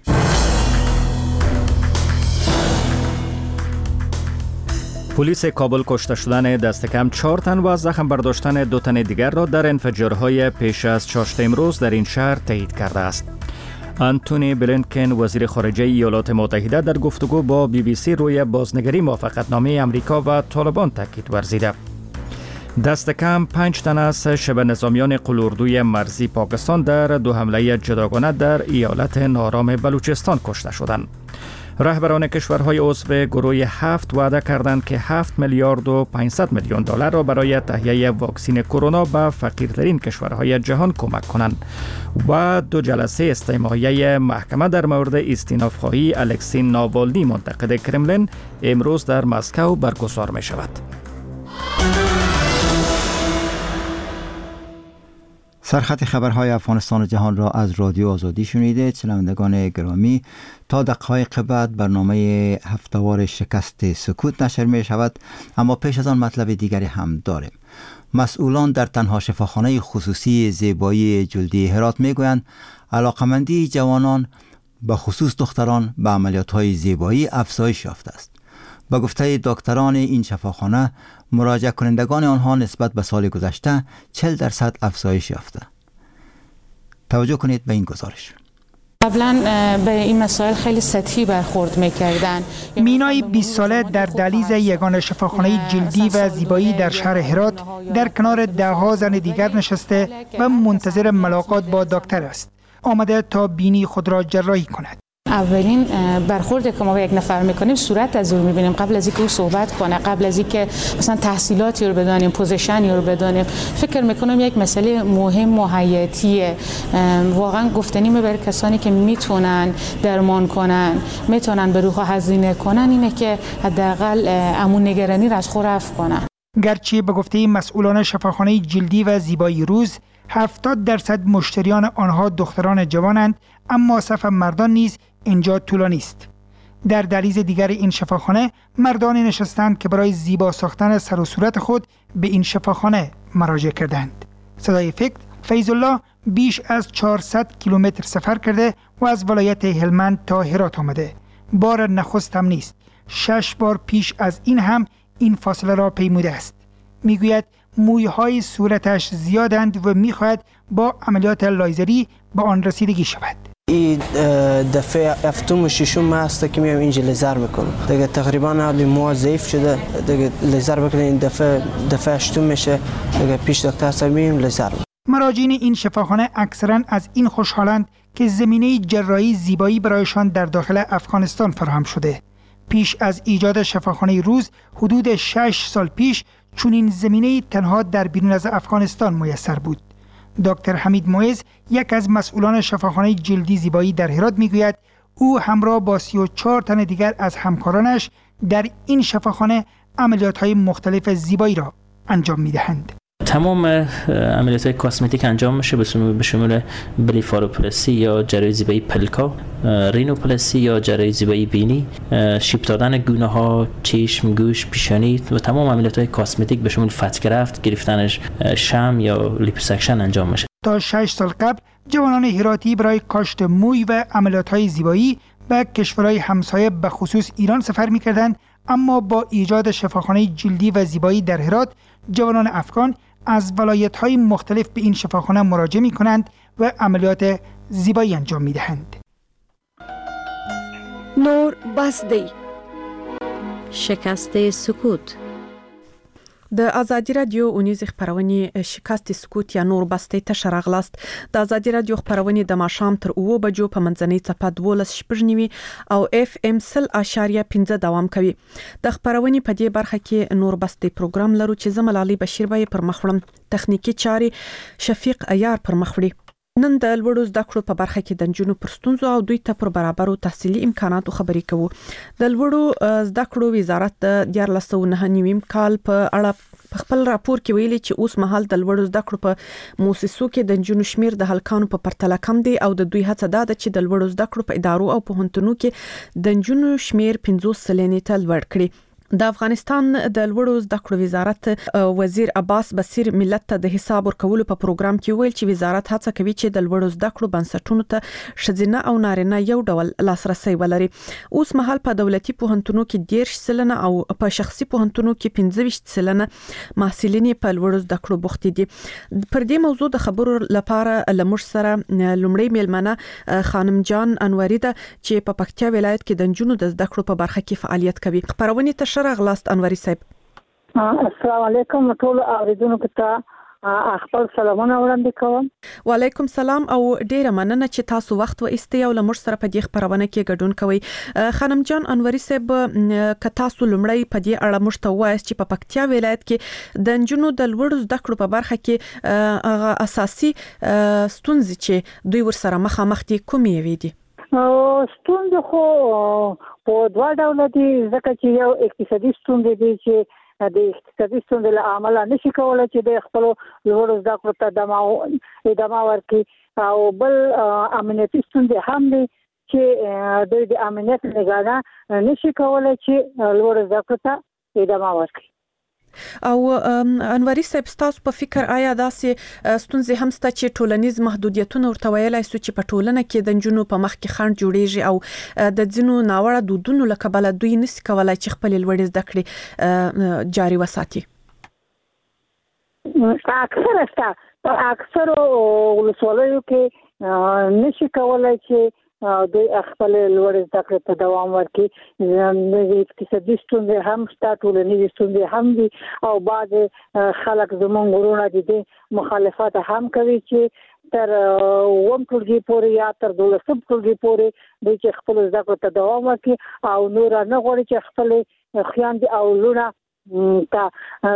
پلیس کابل کشته شدن دست کم 4 تن و زخم برداشتن 2 تن دیگر را در انفجارهای پیش از چاشت امروز در این شهر تایید کرده است. آنتونی بلینکن وزیر خارجه ایالات متحده در گفتگو با BBC روی بازنگری موافقتنامه امریکا و طالبان تاکید ورزیده. دست کم 5 تن از شبه نظامیان قلوردوی مرزی پاکستان در 2 حمله جداگانه در ایالت نارام بلوچستان کشته شدند. رهبران کشورهای عضو گروه 7 وعده کردند که 7 میلیارد و 500 میلیون دلار را برای تهیه واکسن کرونا به فقیرترین کشورهای جهان کمک کنند و 2 جلسه استماعیه محکمه در مورد استیناف‌خواهی الکسی ناوالنی منتقد کرملین امروز در مسکو برگزار می شود. سرخط خبرهای افغانستان و جهان را از رادیو آزادی شنیدید. شنوندگان گرامی، تا دقایق بعد برنامه هفتهوار شکست سکوت نشر می شود، اما پیش از آن مطلب دیگری هم داریم. مسئولان در تنها شفاخانه خصوصی زیبایی جلدی هرات می گویند علاقمندی جوانان به خصوص دختران به عملیات‌های زیبایی افزایش یافته است. با گفته دکتران این شفاخانه، مراجعه کنندگان آنها نسبت به سال گذشته 40% افزایش یافته. توجه کنید به این گزارش. قبلا به این مسائل خیلی سطحی برخورد می‌کردن. مینای 20 ساله در دهلیز یگانه شفاخانه جلدی و زیبایی در شهر هرات در کنار ده‌ها زن دیگر نشسته و منتظر ملاقات با دکتر است. آمده تا بینی خود را جراحی کند. اولین برخورد که ما با یک نفر میکنیم صورت از او میبینیم قبل از اینکه او صحبت کنه، قبل از اینکه مثلا تحصیلاتی رو بدانیم، پوزیشنی رو بدانیم. فکر میکنم یک مسئله مهم و حیاتیه، واقعا گفتنی برای کسانی که میتونن درمان کنن، میتونن به روح هزینه کنن، اینه که حداقل امون نگرانی را از خود رفع کنن. گرچه به گفته مسئولان شفاخانه جلدی و زیبایی روز 70% مشتریان آنها دختران جوانند، اما صف مردان نیز اینجا طولانی است. در دهلیز دیگر این شفاخانه مردانی نشستند که برای زیبا ساختن سر و صورت خود به این شفاخانه مراجعه کردند. صدای فکر فیض الله بیش از 400 کیلومتر سفر کرده و از ولایت هلمند تا هرات آمده. بار نخست هم نیست. 6 بار پیش از این هم این فاصله را پیموده است. میگوید مویهای صورتش زیادند و میخواهد با عملیات لایزری به آن رسیدگی شود. این دفعه هفتم و ششم هست که میام اینجا لیزر میکنم. دیگه تقریبا حالی مو ضعیف شده، دیگه لیزر بکنیم این دفعه هشتم میشه. دیگه پیش دکتر صاحب میریم لیزر. مراجعین این شفاخانه اکثرا از این خوشحالند که زمینه جراحی زیبایی برایشان در داخل افغانستان فراهم شده. پیش از ایجاد شفاخانه روز حدود 6 سال پیش چنین زمینه تنها در بیرون از افغانستان میسر بود. دکتر حمید معز، یک از مسئولان شفاخانه جلدی زیبایی در هرات میگوید او همراه با 34 تن دیگر از همکارانش در این شفاخانه عملیات‌های مختلف زیبایی را انجام میدهند. تمام عملیات کاسمتیک انجام میشه به شمول بلیفاروپلاسی یا جراحی زیبایی پلکا، رینوپلاسی یا جراحی زیبایی بینی، شیب دادن گونه ها، چشم، گوش، پیشانی و تمام عملیات کاسمتیک به شمول فتگرفت، گرفتن شم یا لیپوسکشن انجام میشه. تا 6 سال قبل جوانان هراتی برای کاشت موی و عملیات‌های زیبایی به کشورهای همسایه به خصوص ایران سفر می‌کردند، اما با ایجاد شفاخانه جلدی و زیبایی در هرات جوانان افغان از ولایت‌های مختلف به این شفاخانه مراجعه می‌کنند و عملیات زیبایی انجام می‌دهند. نور بسدی، شکست سکوت. د ازادي رادیو اونیز خبرونه شکست سکوت یا نور بستې ته شرغلاست د ازادي رادیو خبرونه د ماشام تر 2 بجو په منځنۍ صفه 12 شپږنیوي او اف ام 0.15 دوام کوي د خبرونه په دې برخه کې نور بستې پروګرام لرو چې زمل علي بشیر به پر مخړم تخنیکی چاري شفیق عیار پر مخړي نن د لوړو زده کړو په برخه کې د جنونو پرستونزو او دوی ته پر برابرو تحصیلي امکاناتو خبرې کوو د لوړو زده کړو وزارت د 2009 کال په اړه خپل راپور کې ویلي چې اوس مهال د لوړو زده کړو په موسسو کې د جنونو شمیر د هلکانو په پرتله کم دی او د دوی هڅه ده چې د لوړو زده کړو په ادارو او پوهنتونونو کې د جنونو شمیر 50 سلنې ته لوړ کړي د افغانستان د لوړو زده کړو وزارت وزیر عباس بصیر ملت ته د حساب ورکولو په پروګرام کې ویل چې وزارت هڅه کوي چې د لوړو زده کړو بنسټونو ته شذینه او نارینه یو ډول لاسرسي ولري اوس مهال په دولتي پوهنتونونو کې 10 سلنه او په شخصي پوهنتونونو کې 15 سلنه محصلین په لوړو زده کړو بوخت دي پر دې موضوع د خبرو لپاره لمر سره لومړی میلمنه خانم جان انوري ده چې په پکتیا ولایت کې د جنونو د زده کړو په برخه کې فعالیت کوي خبرونه ته غلاست انوري صاحب السلام علیکم ټول اوریدونکو ته خپل سلامونه وړاندې کوم وعلیکم سلام او ډیره مننه چې تاسو وخت و ایستئ او لمر سره په دې خبرونه کې ګډون کوئ خانم جان انوري صاحب ک تاسو لمړی په دې اړه مشته وایي چې په پکتیا ولایت کې د جنونو د لوړو زده کړو په برخه کې اساسي ستونزې چې دوی ورسره مخامخ دي کومې وي دي ستونزې خو په دوه ډوله دي ځکه چې یو اقتصادي ستونزې دي چې د اقتصادي ستونزې له امله نشي کولای چې د خپل لوړو زده کړو ته ادامه ورکړي او بل امنیتي ستونزې هم دي چې د امنیت نگاه نشي کولای چې لوړو زده کړو ته ادامه ورکړي او انوري صاحب تاسو په فکر آیا داسې ستونزې هم ست چې ټولنیز محدودیتونه ورته ویلای سو چې په ټولنه کې د جنونو په مخ کې خنډ جوړیږي او د ځینو ناوړه دودونو لکه بل دوی نس کولای چې خپل لوړ زده کړې جاري وساتي اکثر ولسوالیو کې نشي کولای چې د خپل لوړ زده کړې ته دوام ورکړي د اقتصادي ستونزې هم شته ټولنیز ستونزې هم دي او بعض خلک زموږ ورونه دي مخالفت هم کوي چې تر وم ټولګي پورې یا تر 12 ټولګي پورې د چې خپل زده کړې ته دوام ورکړي او نور نه غواړي چې خپل خويندې او لونه ته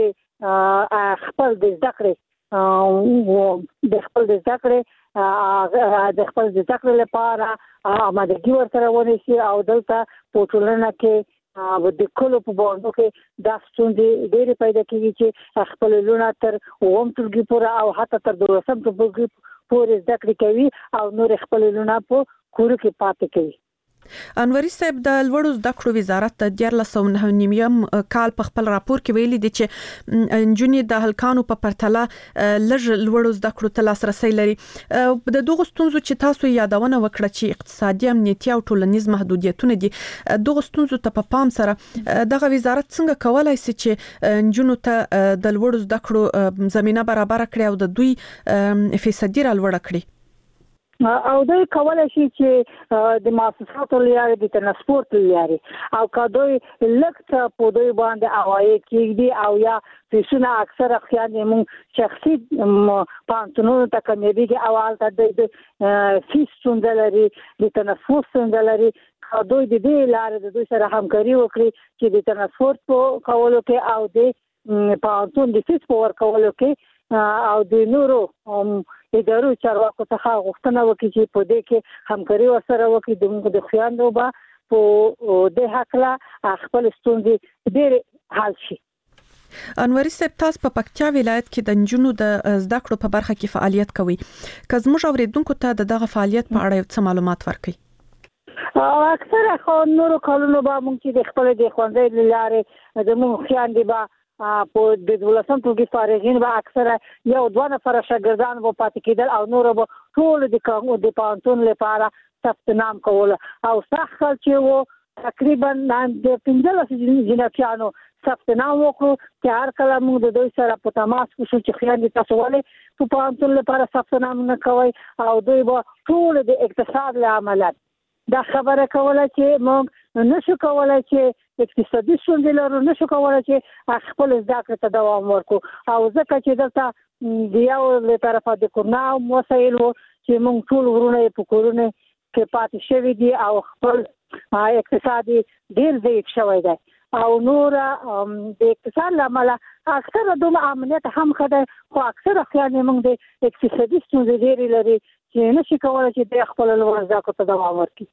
د خپل د زده کړې د خپل د زده کړې د خپل د زده کړې لپاره آمادګي ورسره ونیسي او دلته په ټولنه کې د کلو په باندې کې د ستونزې ډېرې پیدا کیږي چې خپل لونه تر اوم ټولګي پورې او حتی تر 12 ټولګي پورې زده کړې کوي او نور خپل لونه په کور کې پاتې کوي انوري صاحب د لوړو زده کړو وزارت د 2009 کال په خپل راپور کې ویلي دي چې جنونو د هلکانو په پرتله لږ لوړو زده کړو ته لاسرسي لري د دغه ستونزو چې تاسو یادونه وکړه چې اقتصادي امنیتي او ټولنیز محدودیتونه دي دغه ستونزو ته په پام سره دغه وزارت څنګه کولای شي چې جنونو ته د لوړو زده کړو زمينه برابر کړي او د دوی فیصدي را لوړ کړي او دوی کولای شي چې د مؤسساتو لارې د ترانسپورت لارې او کدوې لکه په دوی باندې اوایي کېږي او یا فیسونه اکثره خیانه مون شخصي پانتونو ته کمیږي او البته د فیس څنګهلري د ترانسپورت څنګهلري کدوې د دې لارې د دوی سره همکاري وکړي چې د ترانسپورت په کولو کې او د پانتون د فیس په ورکولو کې او د نورو ادارو چارواکو څخه غوښتنه وکړي چې په دې کې همکاري ورسره وکړي د موږ د خويندو به په د حق لا خپل ستونزې ډېر حل شي انوري صاحب تاسو په پکتیا ولایت کې د جنونو د زده کړو په برخه کې فعالیت کوي که زموږ اوریدونکو ته دغه فعالیت په اړه څه معلومات ورکړي اکثره خو نورو کلونو به موږ چې د خپل د خوندې لارې د موږ خويندې به په د 12 ټولګي فارغین به اکثره یو دوه نفر شاګردان وو پاتې کېدل او نور به ټول د پانتون لپاره ثبت نام کول او څخه چې وو تقریبا د 15 جناتیانو ثبت نام وکړو چې هر کله موږ د دوی سره په تماس کې شو چې خیانت تاسو ولې په پانتون لپاره ثبت نام نه کوي او دوی به ټول د اقتصاد له عملات دا خبره کوله چې موږ نشو کولای چې اقتصادي ستونزې لرو نشو کولای چې خپل زده کړې ته دوام ورکړو او ځکه چې دلته د یو له طرفه د کورونا مسایل چې موږ ټول ورونه په کورونه کې پاتې شوي دي او خپل اقتصادي ډیر ضعیف شوی دی او نور د اقتصاد لامل اکثره دومره امنیت هم خدای خو اکثره خیال موږ د اقتصادي ستونزې ډېرې لري چې نشي کولای چې د خپل لوړ زده کړو ته دوام ورکړي.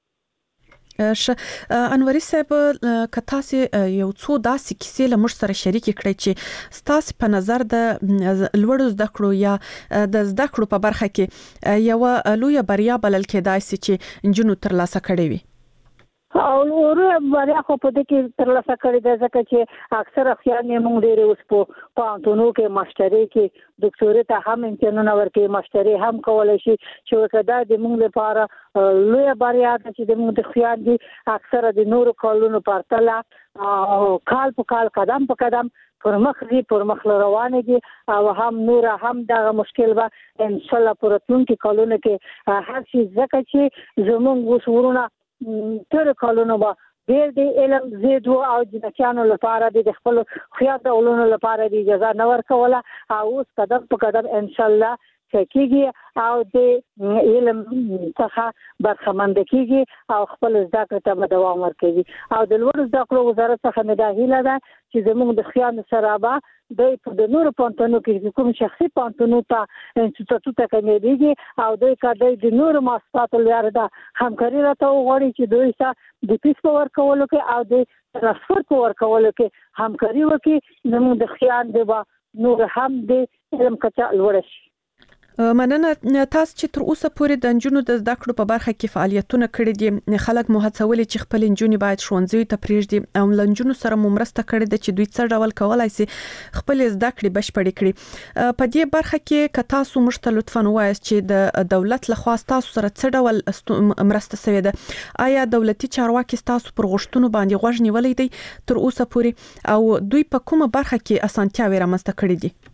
انوري صاحب کتا سي یو څو داسې کیسې له موږ سره شریک کړئ چې ستاسو په نظر د لوړ زده کړو یا د زده کړو په برخه کې یو لوی بریا بلل کېدای شي چې جنو ترلاسه کړي وي او ورو بریا خو په دې کې ترلاسه کړي د ځکه چې اکثره خیال موږ ډېر اوس په پانتونو کې ماستري کې ډاکټوري ته هم امتحانونه ورکړي ماستري هم کولای شي چې وکړه د موږ لپاره لوی بریا ده چې د موږ د خیال دي اکثره د نورو کالونو پرتله کال په کال قدم په قدم پر مخ روانه دي او هم نور هم دا مشکل به ان شاء الله پر راتلونکي کالونو کې هر شي ځکه چې زموږ وسورونه تر کالونو با ډېر د علم زیدو او د چانو لپاره د خپل خیاط علومو لپاره د اجازه نه ورکوله او اوس قدم په قدم ان شاء الله کېږي او د علم څخه برخمند کېږي او خپل زده کړې ته دوام ورکوي او د لوړ زده کړو وزارت څخه مداهله ده چې زموږ د خیال سره به د نورو پانتونو کې کوم شخصي پانتونو ته انسټیټوټ ته کېږي او دوی کډای د نورو مؤسساتو لپاره د همکاري راته وغوړي چې دوی سره د پیس په ورکولو کې او د ترانسفر په ورکولو کې همکاري وکړي زموږ د خیال د نور هم د علم کچه لوړ شي. مننه تاسو چې تر اوسه پورې د انجونو د زده کړو په برخه کې فعالیتونه کړې دي خلک مو هڅولي چې خپل انجونې باید ښوونځي ته پریږدي او لنجونو سره مو مرسته کړې ده چې دوی څه ډول کولای شي خپل زده کړې بشپړې کړي په دې برخه کې که تاسو موږ ته لطفاً ووایاست چې د دولت لخوا تاسو سره څه ډول مرسته شوې ده آیا دولتي چارواکي تاسو پر غوښتنو باندې غوږ نیولې دي تر اوسه پورې او دوی په کومه برخه کې اسانتیاوې رامنځته کړې دي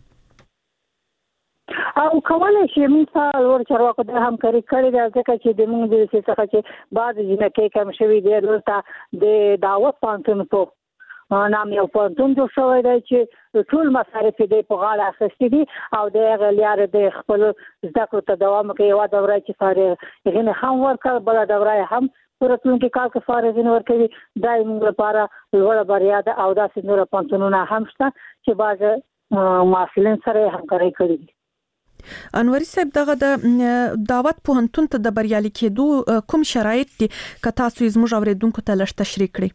او کولای شي موږ په لور چارواکو د همکاري کړې ده ځکه چې د موږ د څه څخه چې بعض جنکې کم شوي دي دلته د دعوت پانتون په نام یو پانتون جوړ شوی دی چې ټول مصارف دې په غاړه اخیستي دي او د غلیار د خپل زده کړو ته دوام کوي یو دوره چې فارغ غنه هم ورکړ بل دوره هم پرتونکو کال کې فارغین ورکوي دای موږ لپاره لوړ بریا ده او داسې نور پانتونونه هم شته چې بعض محصلین سره همکاري کوي. انوري صاحب دغه د دعوت پوهنتون ته د بریالي کېدو کوم شرایط دي که تاسو زموږ اوریدونکو ته لږ تشریح کړئ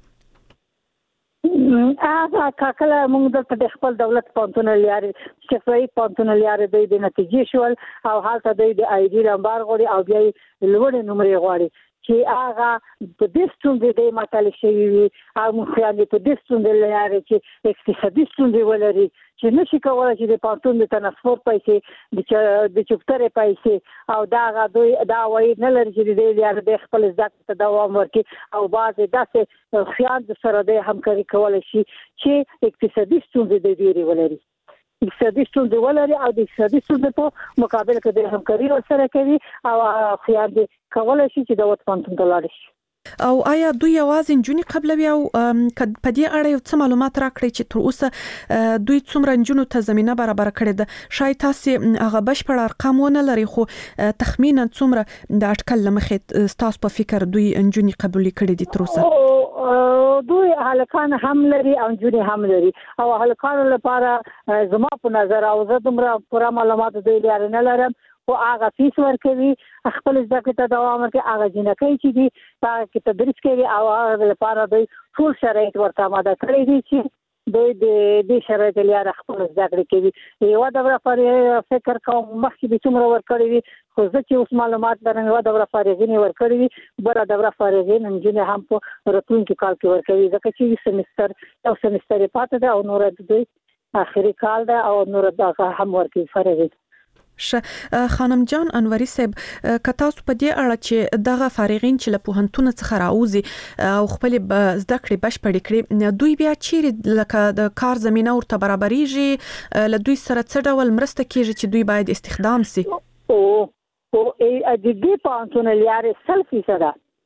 هغه کله موږ د خپل دولت پوهنتون لري چې فری پوهنتون لري د نتیجې شول او حالت د آی ډی نمبر غوړي او بیا لوړ نمبر غوړي چې هغه په دې ستونزې د مطالعه شوی وي او مخیانت په دې ستونزې لري چې اقتصادي ستونزې ولري چې نشي کولای چې د پانتون د ترانسپورت پیسې د چوپترې پیسې او دا دوی دا وایي نه لري چې د لري د خپل زده کړې ته دوام ورکړي او بعضې داسې خیال سره د همکاري کولای شي چې اقتصادي ستونزې د ډېرې ولري اقتصادي ستونزې ولري او د اقتصادي ستونزې په مقابل کې د همکاري ورسره کوي او خیال کولای شي چې د پانتون ته لاړ شي. او آیا دوی یوازې نجونې قبلوي او په دې اړه یو څه معلومات راکړئ چې تر اوسه دوی څومره نجونو ته زمينه برابر کړې ده شاید تاسو هغه بشپړ ارقام ونه لري خو تخمینا څومره د اټکل لمخې تاسو په فکر دوی نجونې قبول کړې دي تر اوسه دوی هلکان هم لري او نجونې هم لري او هلکانو لپاره زما په نظر او زه دومره پوره معلومات دوی لري نه لرم او هغه فیس ورکوي خپل زده کړې ته دوام ورکوي هغه جنکۍ چې دي هغه کې تدریس کوي او هغه لپاره دوی ټول شرایط ورته آماده کړي دي چې دوی د دې شرایط لپاره خپل زده کړې کوي یو دوره فکر کوم مخکې د څومره ورکړي وي خو زه چې اوس معلومات لرم یو دوره فارغین ورکړي وي بل دوره فارغین نجونې هم په راتلونکي کال کې ورکوي ځکه چې یو سمستر پاتې ده او نور د دوی آخري کال ده او نور دغه هم ورکوي فارغین. خانم جان انوري صاحب که تاسو په دې اړه چې دغه فارغین چې له پوهنتون څخه راوځي او خپل زده کړې بشپړې کړي دوی بیا چیرې لکه د کار زمينه ورته برابرېږي له دوی سره څه ډول مرسته کیږي چې دوی باید استخدام شي او د دې پوهنتون لري 100%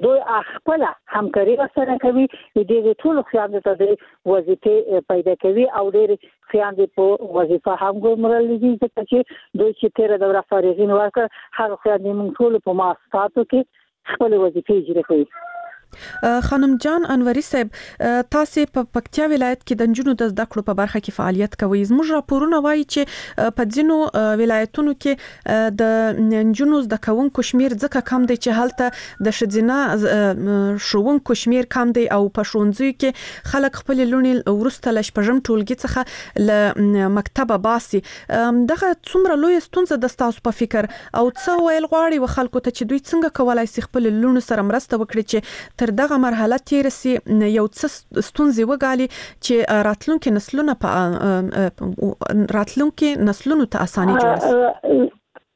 دوی خپل همکاري سره کوي د ټول خیانت ته د وظیفه پیدا کوي او ډېر خیانت په وظیفه هم ګمرل دي چې دوی چې تیر دوره فارغین ورکړ هغه خیانت موږ ټول په مؤسساتو کې خپل وظیفه اجرا کوي. خانم جان انوري صاحب تاسو په پکتیا ولایت کې د نجونو د زده کړو په برخه کې فعالیت کوي. زموږ راپورونه وایي چې په ځینو ولایتونو کې د نجونو زده کوونکو شمیر ځکه کم دی چې هلته د شذینه شوونکو شمیر کم دی او په ښوونځیو کې خلک خپل لونې ورسته ل شپږم ټولګي څخه ل مکتبه باسي. دغه څومره لوی ستونزه د تاسو په فکر او څه ویل غواړي و خلکو ته چې دوی څنګه کولای شي خپل لونو سره مرسته وکړي چې تر دغه مرحله تیر سي یو څه ستونزې وګالي چې راتلونکي نسلونو ته اساني جوړ شي.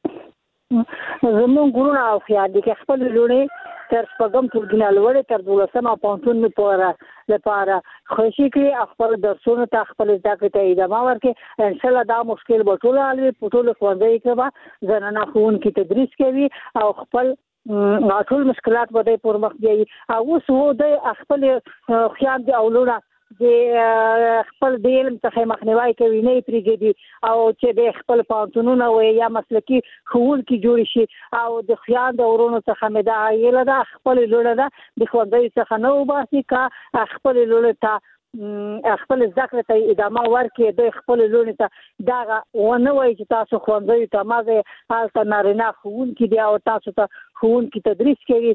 زمون ګورونه او خیال دي چې خپل لونې تر شپږم ټولګي لوړې تر 12مه پوهنتون لپاره خوشي کړي خپل درسونه ته خپل زده کړې ته ادامه ورکړي. ان شاء الله دا مشکل به ټول حل وي. په ټول ښوونځي کې به زنانه ښوونکي تدریس کوي او خپل ټول مشکلات به د پر مخ دی او اوس هو د خپل خیال دی او لونه د خپل د علم څخه مخنیوي کوي نه پریږدي او چې د خپل پانتونونه و یا مسلکی ښوونکي جوړ شي او د خیال د ورونو څخه مدا ایله د خپل لونه د ښوونځي څخه نو باسي کا خپل لونه ته خپل ذکر ته ادامه ورکړي د خپل لونې ته دا ونه وایي چې تاسو خوندوي ته مازه تاسو نارینه ښوونکي دی او تاسو ته ښوونکي تدریس کوي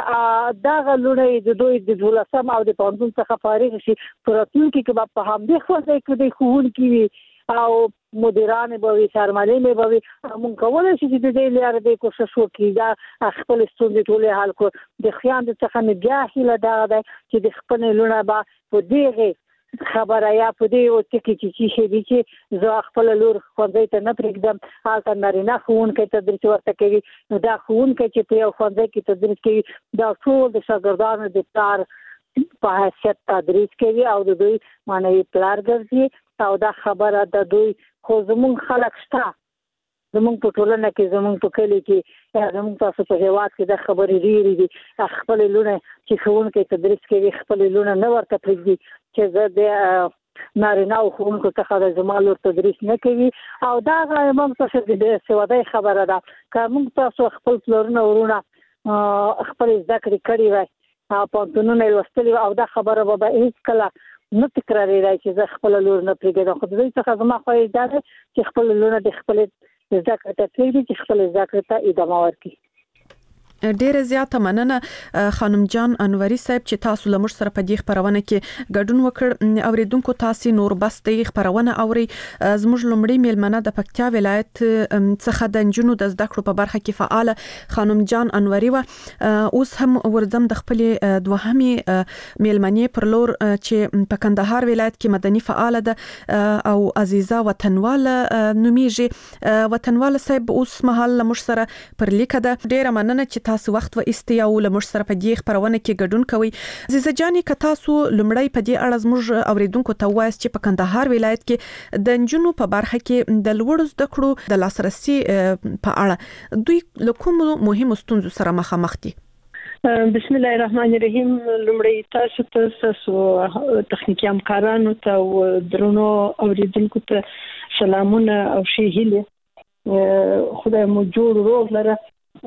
دا لونې د دوی د 12 او د 15 څخه فارغ شي پراتونکي کې په هم دي خوځي کې د ښوونکي وي او مدیران به وي سرمنې به وي مونږ کولای شو چې د دې لپاره د کوشش وکړو دا خپل ستونزې ټول حل کو د خیانت څخه نه بیا هیله دا ده چې د خپل لونه با په دې خبره یا په دې او چې شي دي چې زه خپل لور خوځې ته نه پرېږدم حالت نارینه ښوونکي تدریس ورته کوي نو دا ښوونکي چې په یو خوځې کې تدریس کوي دا ټول د شاګردانو د پلار په حیثیت تدریس کوي او د دوی معنی پلار ګرځي او دا خبره د دوی خو زمونږ خلک شته زمونږ په ټولنه کې زمونږ په کلی کې زمونږ تاسو په هیواد کې د خبرې ډېرې دي خپل لونه چې ښوونکي تدریس کوي خپل لونه نه ورته پرېږدي چې زه د نارینه او ښوونکو څخه د زما لور تدریس نه کوي او دا موږ ته د سوادۍ خبره ده که موږ تاسو خپل پلرونه ورونه خپل زده کړې کړې وای پوهنتونونه لوستلي او دا خبره به هېڅکله نه تکرارېدای چې زه خپل لور نه پرېږدم خو د دوی څخه زما خواهش دا ده چې خپل لورونه د خپل زده کړې ته پرېږدي چې خپل زده کړې ته ادامه ورکړي. ډیره زیاته مننه خانم جان انوري صاحب چې تاسو لمر سره په دې خبرونه کې ګډون وکړ. اوریدونکو تاسو نور بس د خبرونه اوري زموږ لمړی میلمنه د پکتیا ولایت څخه د نجونو د زده کړو په برخه کې فعال خانم جان انوري و اوس هم ورزم د خپل دوهمي میلمنې پر لور چې په کندهار ولایت کې مدني فعال ده او عزیزه وطنواله نومیږي. وطنواله صاحب اوس مهال لمر سره پر لیکه ده. ډیره مننه چې تاسو وخت و ایستي او لمر سره په دې خبرونه کې ګډون کوي. عزیزه جاني که تاسو لمړی په دې اړه زموږ اوریدونکو ته وایاست چې په کندهار ولایت کې د نجونو په برخه کې د لوړو زده کړو د لاسرسي په اړه دوی له کومو مهمو ستونزو سره مخامخ دي؟ بسم الله الرحمن الرحیم. لمړی تاسو تخنیکی همکارانو ته او درنو اوریدونکو ته سلامونه او ښې هیلې خدای مو جوړ روغ لره.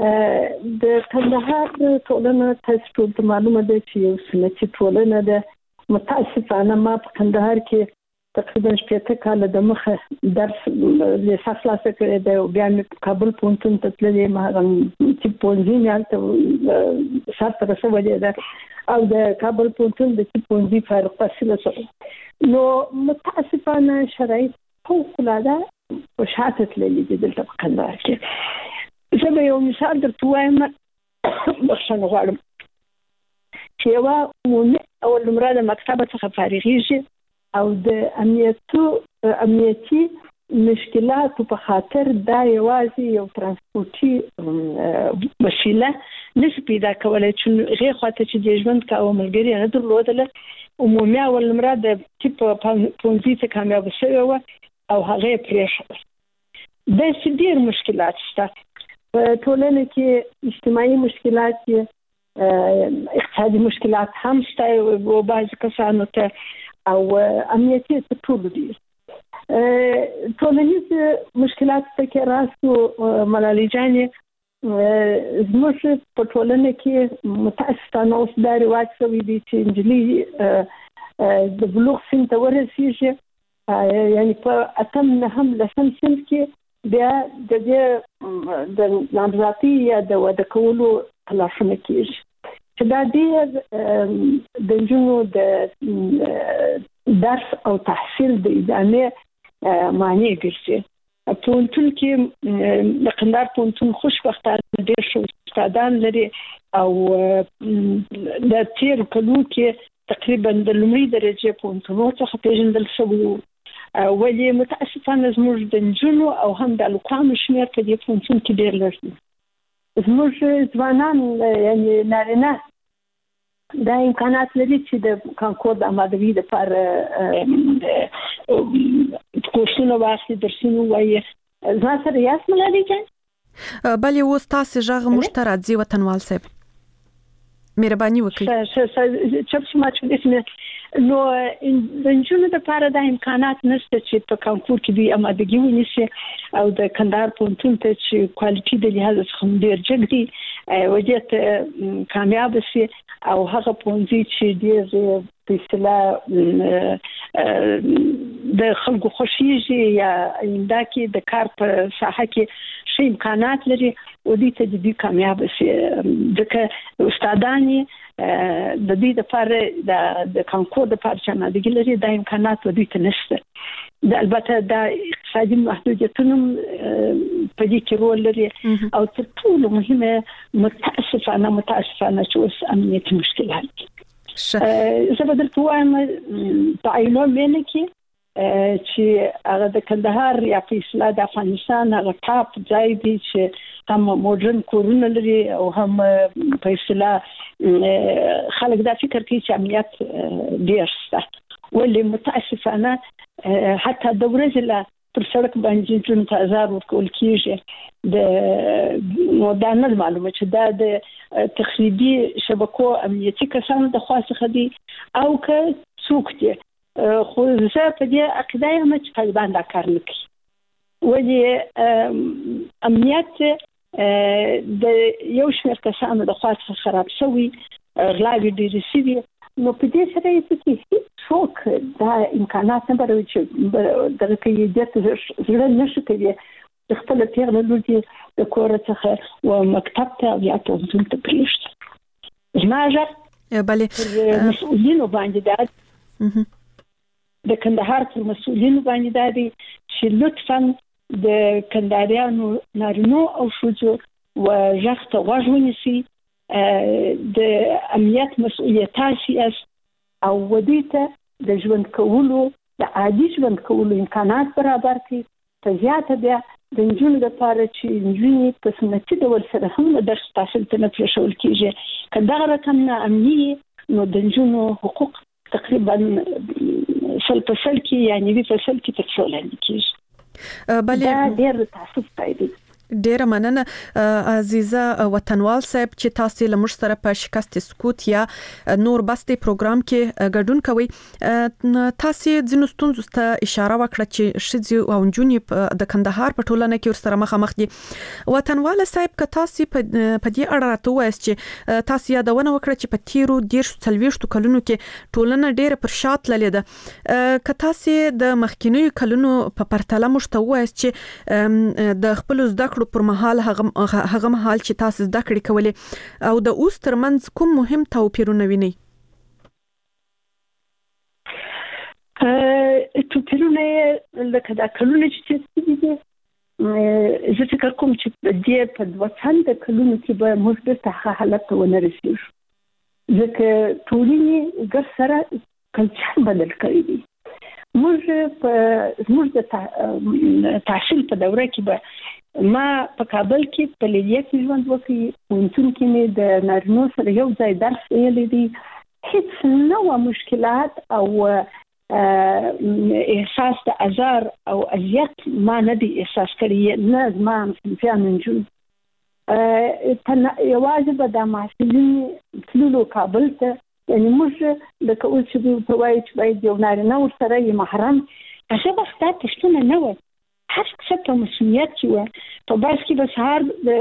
د کندهار ټولنه تاسو ټول ته معلومه ده چې یو سنتي ټولنه ده. متاسفانه ما په کندهار کې تقریبا 8 کال د مخه درس لیسانس خلاص کړی دی او بیا مې کابل پوهنتون ته تللی ما چې پوهنځي مې هلته سر ته رسولې ده او د کابل پوهنتون د پوهنځي فارغ التحصیل شوم نو متاسفانه شرایط فوق العاده په شاته تللي دي دلته په کندهار کې. زه به یو مثال درته وایم بخښنه غواړم چې یوه عمومي اول نمره د مکتبه څخه فارغېږي او د امنیتي مشکلاتو په خاطر دا یوازې یو ترانسپورټي وسیله نشي پیدا کولی چې هغې خواته چې د ژوند کوه ملګري نه درلودله. عمومي اول نمره د طب پوهنځي ته کامیابه شوې وه او هغه یې پرېښوده. داسې ډېر مشکلات شته په ټولنه کې. اجتماعي مشکلات اقتصادي مشکلات هم شته او بعض کسانو ته او امنیتي ټول دي. ټولنیز مشکلات ته کې راستو ملالۍ جانې زموږ په ټولنه کې متاسفانه اوس دا رواج شوی دی چې نجلۍ د بلوغ سن ته ورسیږي، یعنی په 8-9 سن کې بیا د دې د نامزادۍ یا د واده کولو تلاشونه کېږي چې دا ډېر د نجونو د درس او تحصیل د ادامې معنی ګرځي. پوهنتون کې د کندهار پوهنتون خوشبختانه ډېر ښه استادان لري او د تېرو کلونو کې تقریبا د لومړۍ درجې پوهنتونونو څخه پېژندل شوي وو، ولې متاسفانه زموږ د نجونو او هم د هلکانو شمېر په دې پوهنتون کې ډېر لږ دی. زموږ ځوانان یعنې نارینه دا امکانات لري چې د کانکور د آمادګۍ لپاره کورسونه واخلي، درسونه ووایي. زما سره یاست ملالۍ جان؟ بلې اوس تاسې غږ موږ ته راځي وطنوال صاحب، مهرباني وکړئ. چپ شما چې نو د نجونو لپاره دا امکانات نشته چې په کانکور کې دوی آمادګي ونیسي او د کندهار پوهنتون ته چې کوالټي د لحاظ څخه ډېر جګ دي ودې ته کامیاب شي او هغه پوهنځي چې ډېر په اصطلاح د خلکو خوښیږي یا آینده کې د کار په ساحه کې ښه امکانات لري ودې ته دوی کامیاب شي. ځکه استادان د دې لپاره د کانکور لپاره چې آمادګي لري دا امکانات دوی ته نشته. البته دا اقتصادي محدودیتونه په دې کې رول لري او تر ټولو مهمه متاسفانه چې اوس امنیتي مشکلات دي. زه به درته وایم په عینو مینه کې چې هغه د کندهار یا په اصطلاح د افغانستان هغه ټاپ ځای دی چې هم موډرن کورونه لري او هم په اصطلاح خلک دا فکر کوي چې امنیت ډېر شته، ولې متاسفانه حتی د ورځې لا پر سړک باندې جون ته ازار ورکول کېږي. نو دا نه معلومه چې دا د تخریبي شبکو امنیتي کسانو د خوا څخه دي او که څوک دي، خو زه په دې عقیده یم چې طالبان دا کار نه کوي، ولې امنیت د یو شمېر کسانو د خوا څخه خراب شوي، غلاوې ډېرې شوي. نو په دې سره یې پکې هیڅوک دا امکانات نه برابروي چې دغه کوي دې ته زړه نشي کوي چې خپله پیغله لور دې د کور څخه و مکتب ته او یا پوهنتون ته پرېږدي. زما غږ مسؤلینو باندې دا د کندهار پر مسؤلینو باندې دا دی چې لطفاً د کندهاریانو نارینو او ښځو غږ ته غوږ ونیسي، د امنیت مسؤلیت تاسې یاست او ودې ته د ژوند کولو د عادي ژوند کولو امکانات برابر کړي. په زیاته بیا د نجونو لپاره چې نجونې په سنتي ډول سره هم درس تحصیل ته نه پرېښول کېږي، که دغه رقم نا امني نو د نجونو حقوق تقریبا 100% کې یا 90% کې تر څو لاندې کېږي. دا ډېر تاسف دی. ډیره مننه عزیزه وطنوال صاحب چې تاسو له موږ سره په شکست سکوت یا نور بستي پروګرام کې ګډون کوي. تاسو ځینو ستونزو ته اشاره وکړه چې ښځې او نجونې د کندهار په ټولنه کې ورسره مخامخ دي. وطنوال صاحب که تاسو په دې اړه راته وایئ چې تاسو یادونه وکړه چې په تیرو 40 کلونو کې ټولنه ډیره پر شا تللې ده، که تاسو د مخکینیو کلونو په پرتله موږ ته وایئ چې د خپل زده کړو پر مهال هغه مهال چې تاسو زده کړې کولې او د اوس ترمنځ کوم مهم توپیرونه وینئ؟ توپیرونه لکه دا کلونه چې تېر دي، زه فکر کوم چې دې په 200 کلونو کې به موږ بیرته هغه حالت ته ونه رسېږو، ځکه ټولنې ګډ سره کلچر بدل کړی دی. زموږ د تحصیل په دوره کې به ما په کابل کې په لیلیه کې ژوند وکړی، پوهنتون کې مې د نارینو سره یو ځای درس ویلی دی، هیڅ نوع مشکلات او احساس د ازار او اذیت ما نه دی احساس کړی، نه زما همصنفیانو نجونو. یوازې به د محصلین تللو کابل ته، یعنی موږ لکه اوس چې په وایي چې باید یو نارینه ورسره یې محرم، هغه به ستا تشتونه نه وه. هر څه ته مسؤلیت چې وه. په بس کې به سهار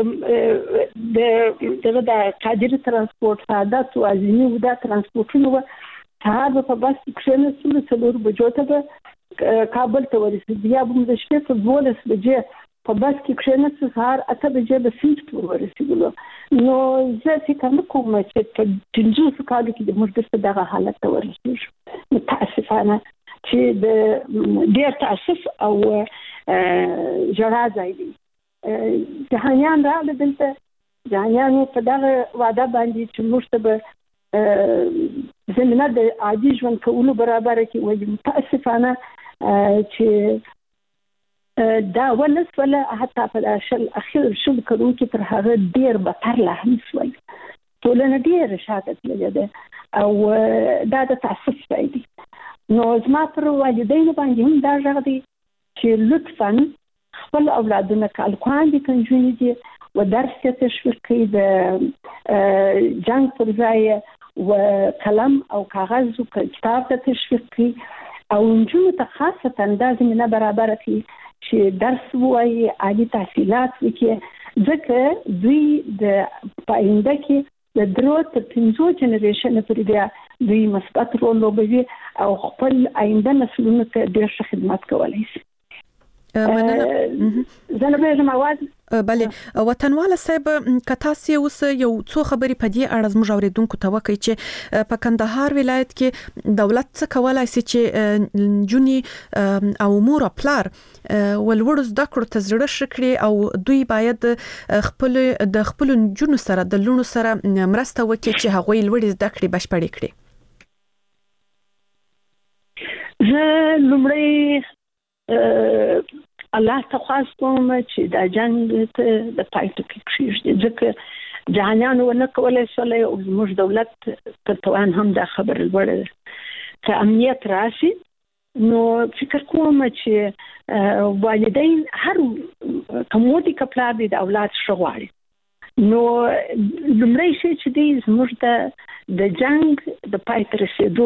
د قادر ترانسپورت سعادت او عظیمي ودا ترانسپورټونه وه. سهار به په بس کې کښېنستلو 4 بجو ته به کابل ته ورسېدو، یا به د شپې په 12 بجې په بس کې کښېنستو، سهار 8 بجې به سیند پورې ورسېدلو. نو زه فکر نه کوم چې په 50 کالو کې موږ دغه حالت ته ورسېږو. متاسفانه چې د ډېر تاسف او ژړا ځای دی. جهانیان راغله دلته، جهانیانو په دغه وعده باندې چې موږ ته به زمینه د عادي ژوند کولو برابره کړي. وایي متاسفانه چې دا ولسوله حتی په اخر شل کلو کې تر هغه ډېر بدتر لا هم شول. ټولنه ډېره شاته تللې ده او دا د تاسف ځای دی. نو زما پر والدینو باندې هم دا غږ دی چې لطفاً خپل اولادونه کالکوان دي کنجونې دي و درس ته تشویق کړي، د جنگ پر ځای و قلم او کاغذ او کتاب ته تشویق کړي، او نجونو ته خاصتا دا زمینه برابره کړي چې درس ووایي، عالي تحصیلات وکړي، ځکه دوی د پاینده کې د 3 تر 5 جنریشن پورې بیا دوی مثبت رول لوبوي او خپل آینده نسلونو ته ډېر ښه خدمت کولی شي. زه نه پوهېږم اواز. بله وطنواله صاحب، که تاسې اوس یو څو خبرې په دې اړه زموږ اورېدونکو ته وکړئ چې په کندهار ولایت کې دولت څه کولی شي چې نجونې او مور او پلار ولوړو زده کړو ته زړه ښه کړي، او دوی باید د خپلو نجونو سره د لوڼو سره مرسته وکړي چې هغوی لوړې زده کړې بشپړې کړي. زه لومړی الله ته خواست کوم چې دا جنگ ته د پای ټکی کېږدي، ځکه جهانیانو ونه کولی شولی او زموږ دولت تر توان هم دا خبره لوړه ده. که امنیت راشي نو فکر کوم چې والدین هر کومودي کپلار دي د اولاد ښه غواړي. نو لومړی شی چې دی زموږ د جنگ د پای ته رسېدو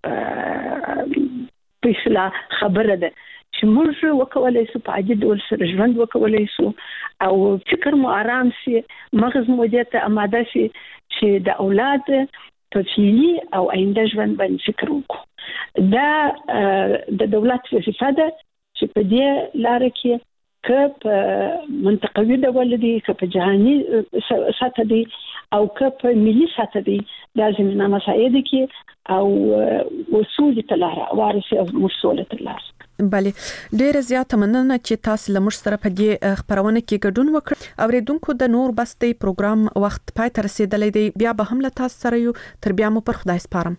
فیصله خبره ده چې موږ وکولای شو په عادي ډول سره ژوند وکولای شو او فکر مو آرام شي، مغز مو دې ته آماده شي چې د اولاد په فعلي او آینده ژوند باندې فکر وکړو. دا د دولت وظیفه ده چې په دې لاره کې که په منطقوي ډول دي، که په جهاني سطح دي او که په ملي سطح دي، دا زمینه مساعده کې او وصول ته لاره وارث او مسؤل ته لاره. بله ډیره زیاته مننه چې تاسو له موږ سره په دې خبرونه کې ګډون وکړ. اوریدونکو د نور بستې پروګرام وخت پای ته رسیدلی دی، بیا به هم له تاسو سره یو، تر بیا مو پر خدای سپارم.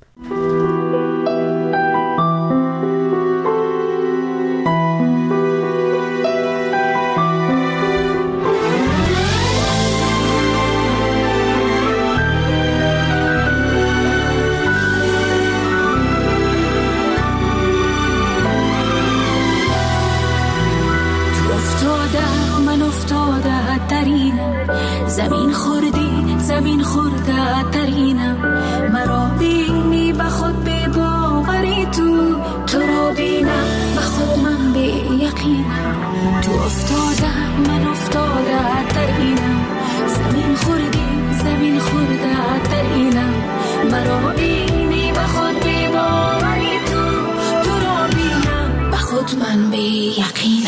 زمین خورده ترینم، مرا بینی به خود به باوری تو رو بینم به خود من به یقینم. تو افتاده من افتاده ترینم، زمین خورده ترینم، مرا بینی به خود به باوری تو رو بینم به خود من به یقینم.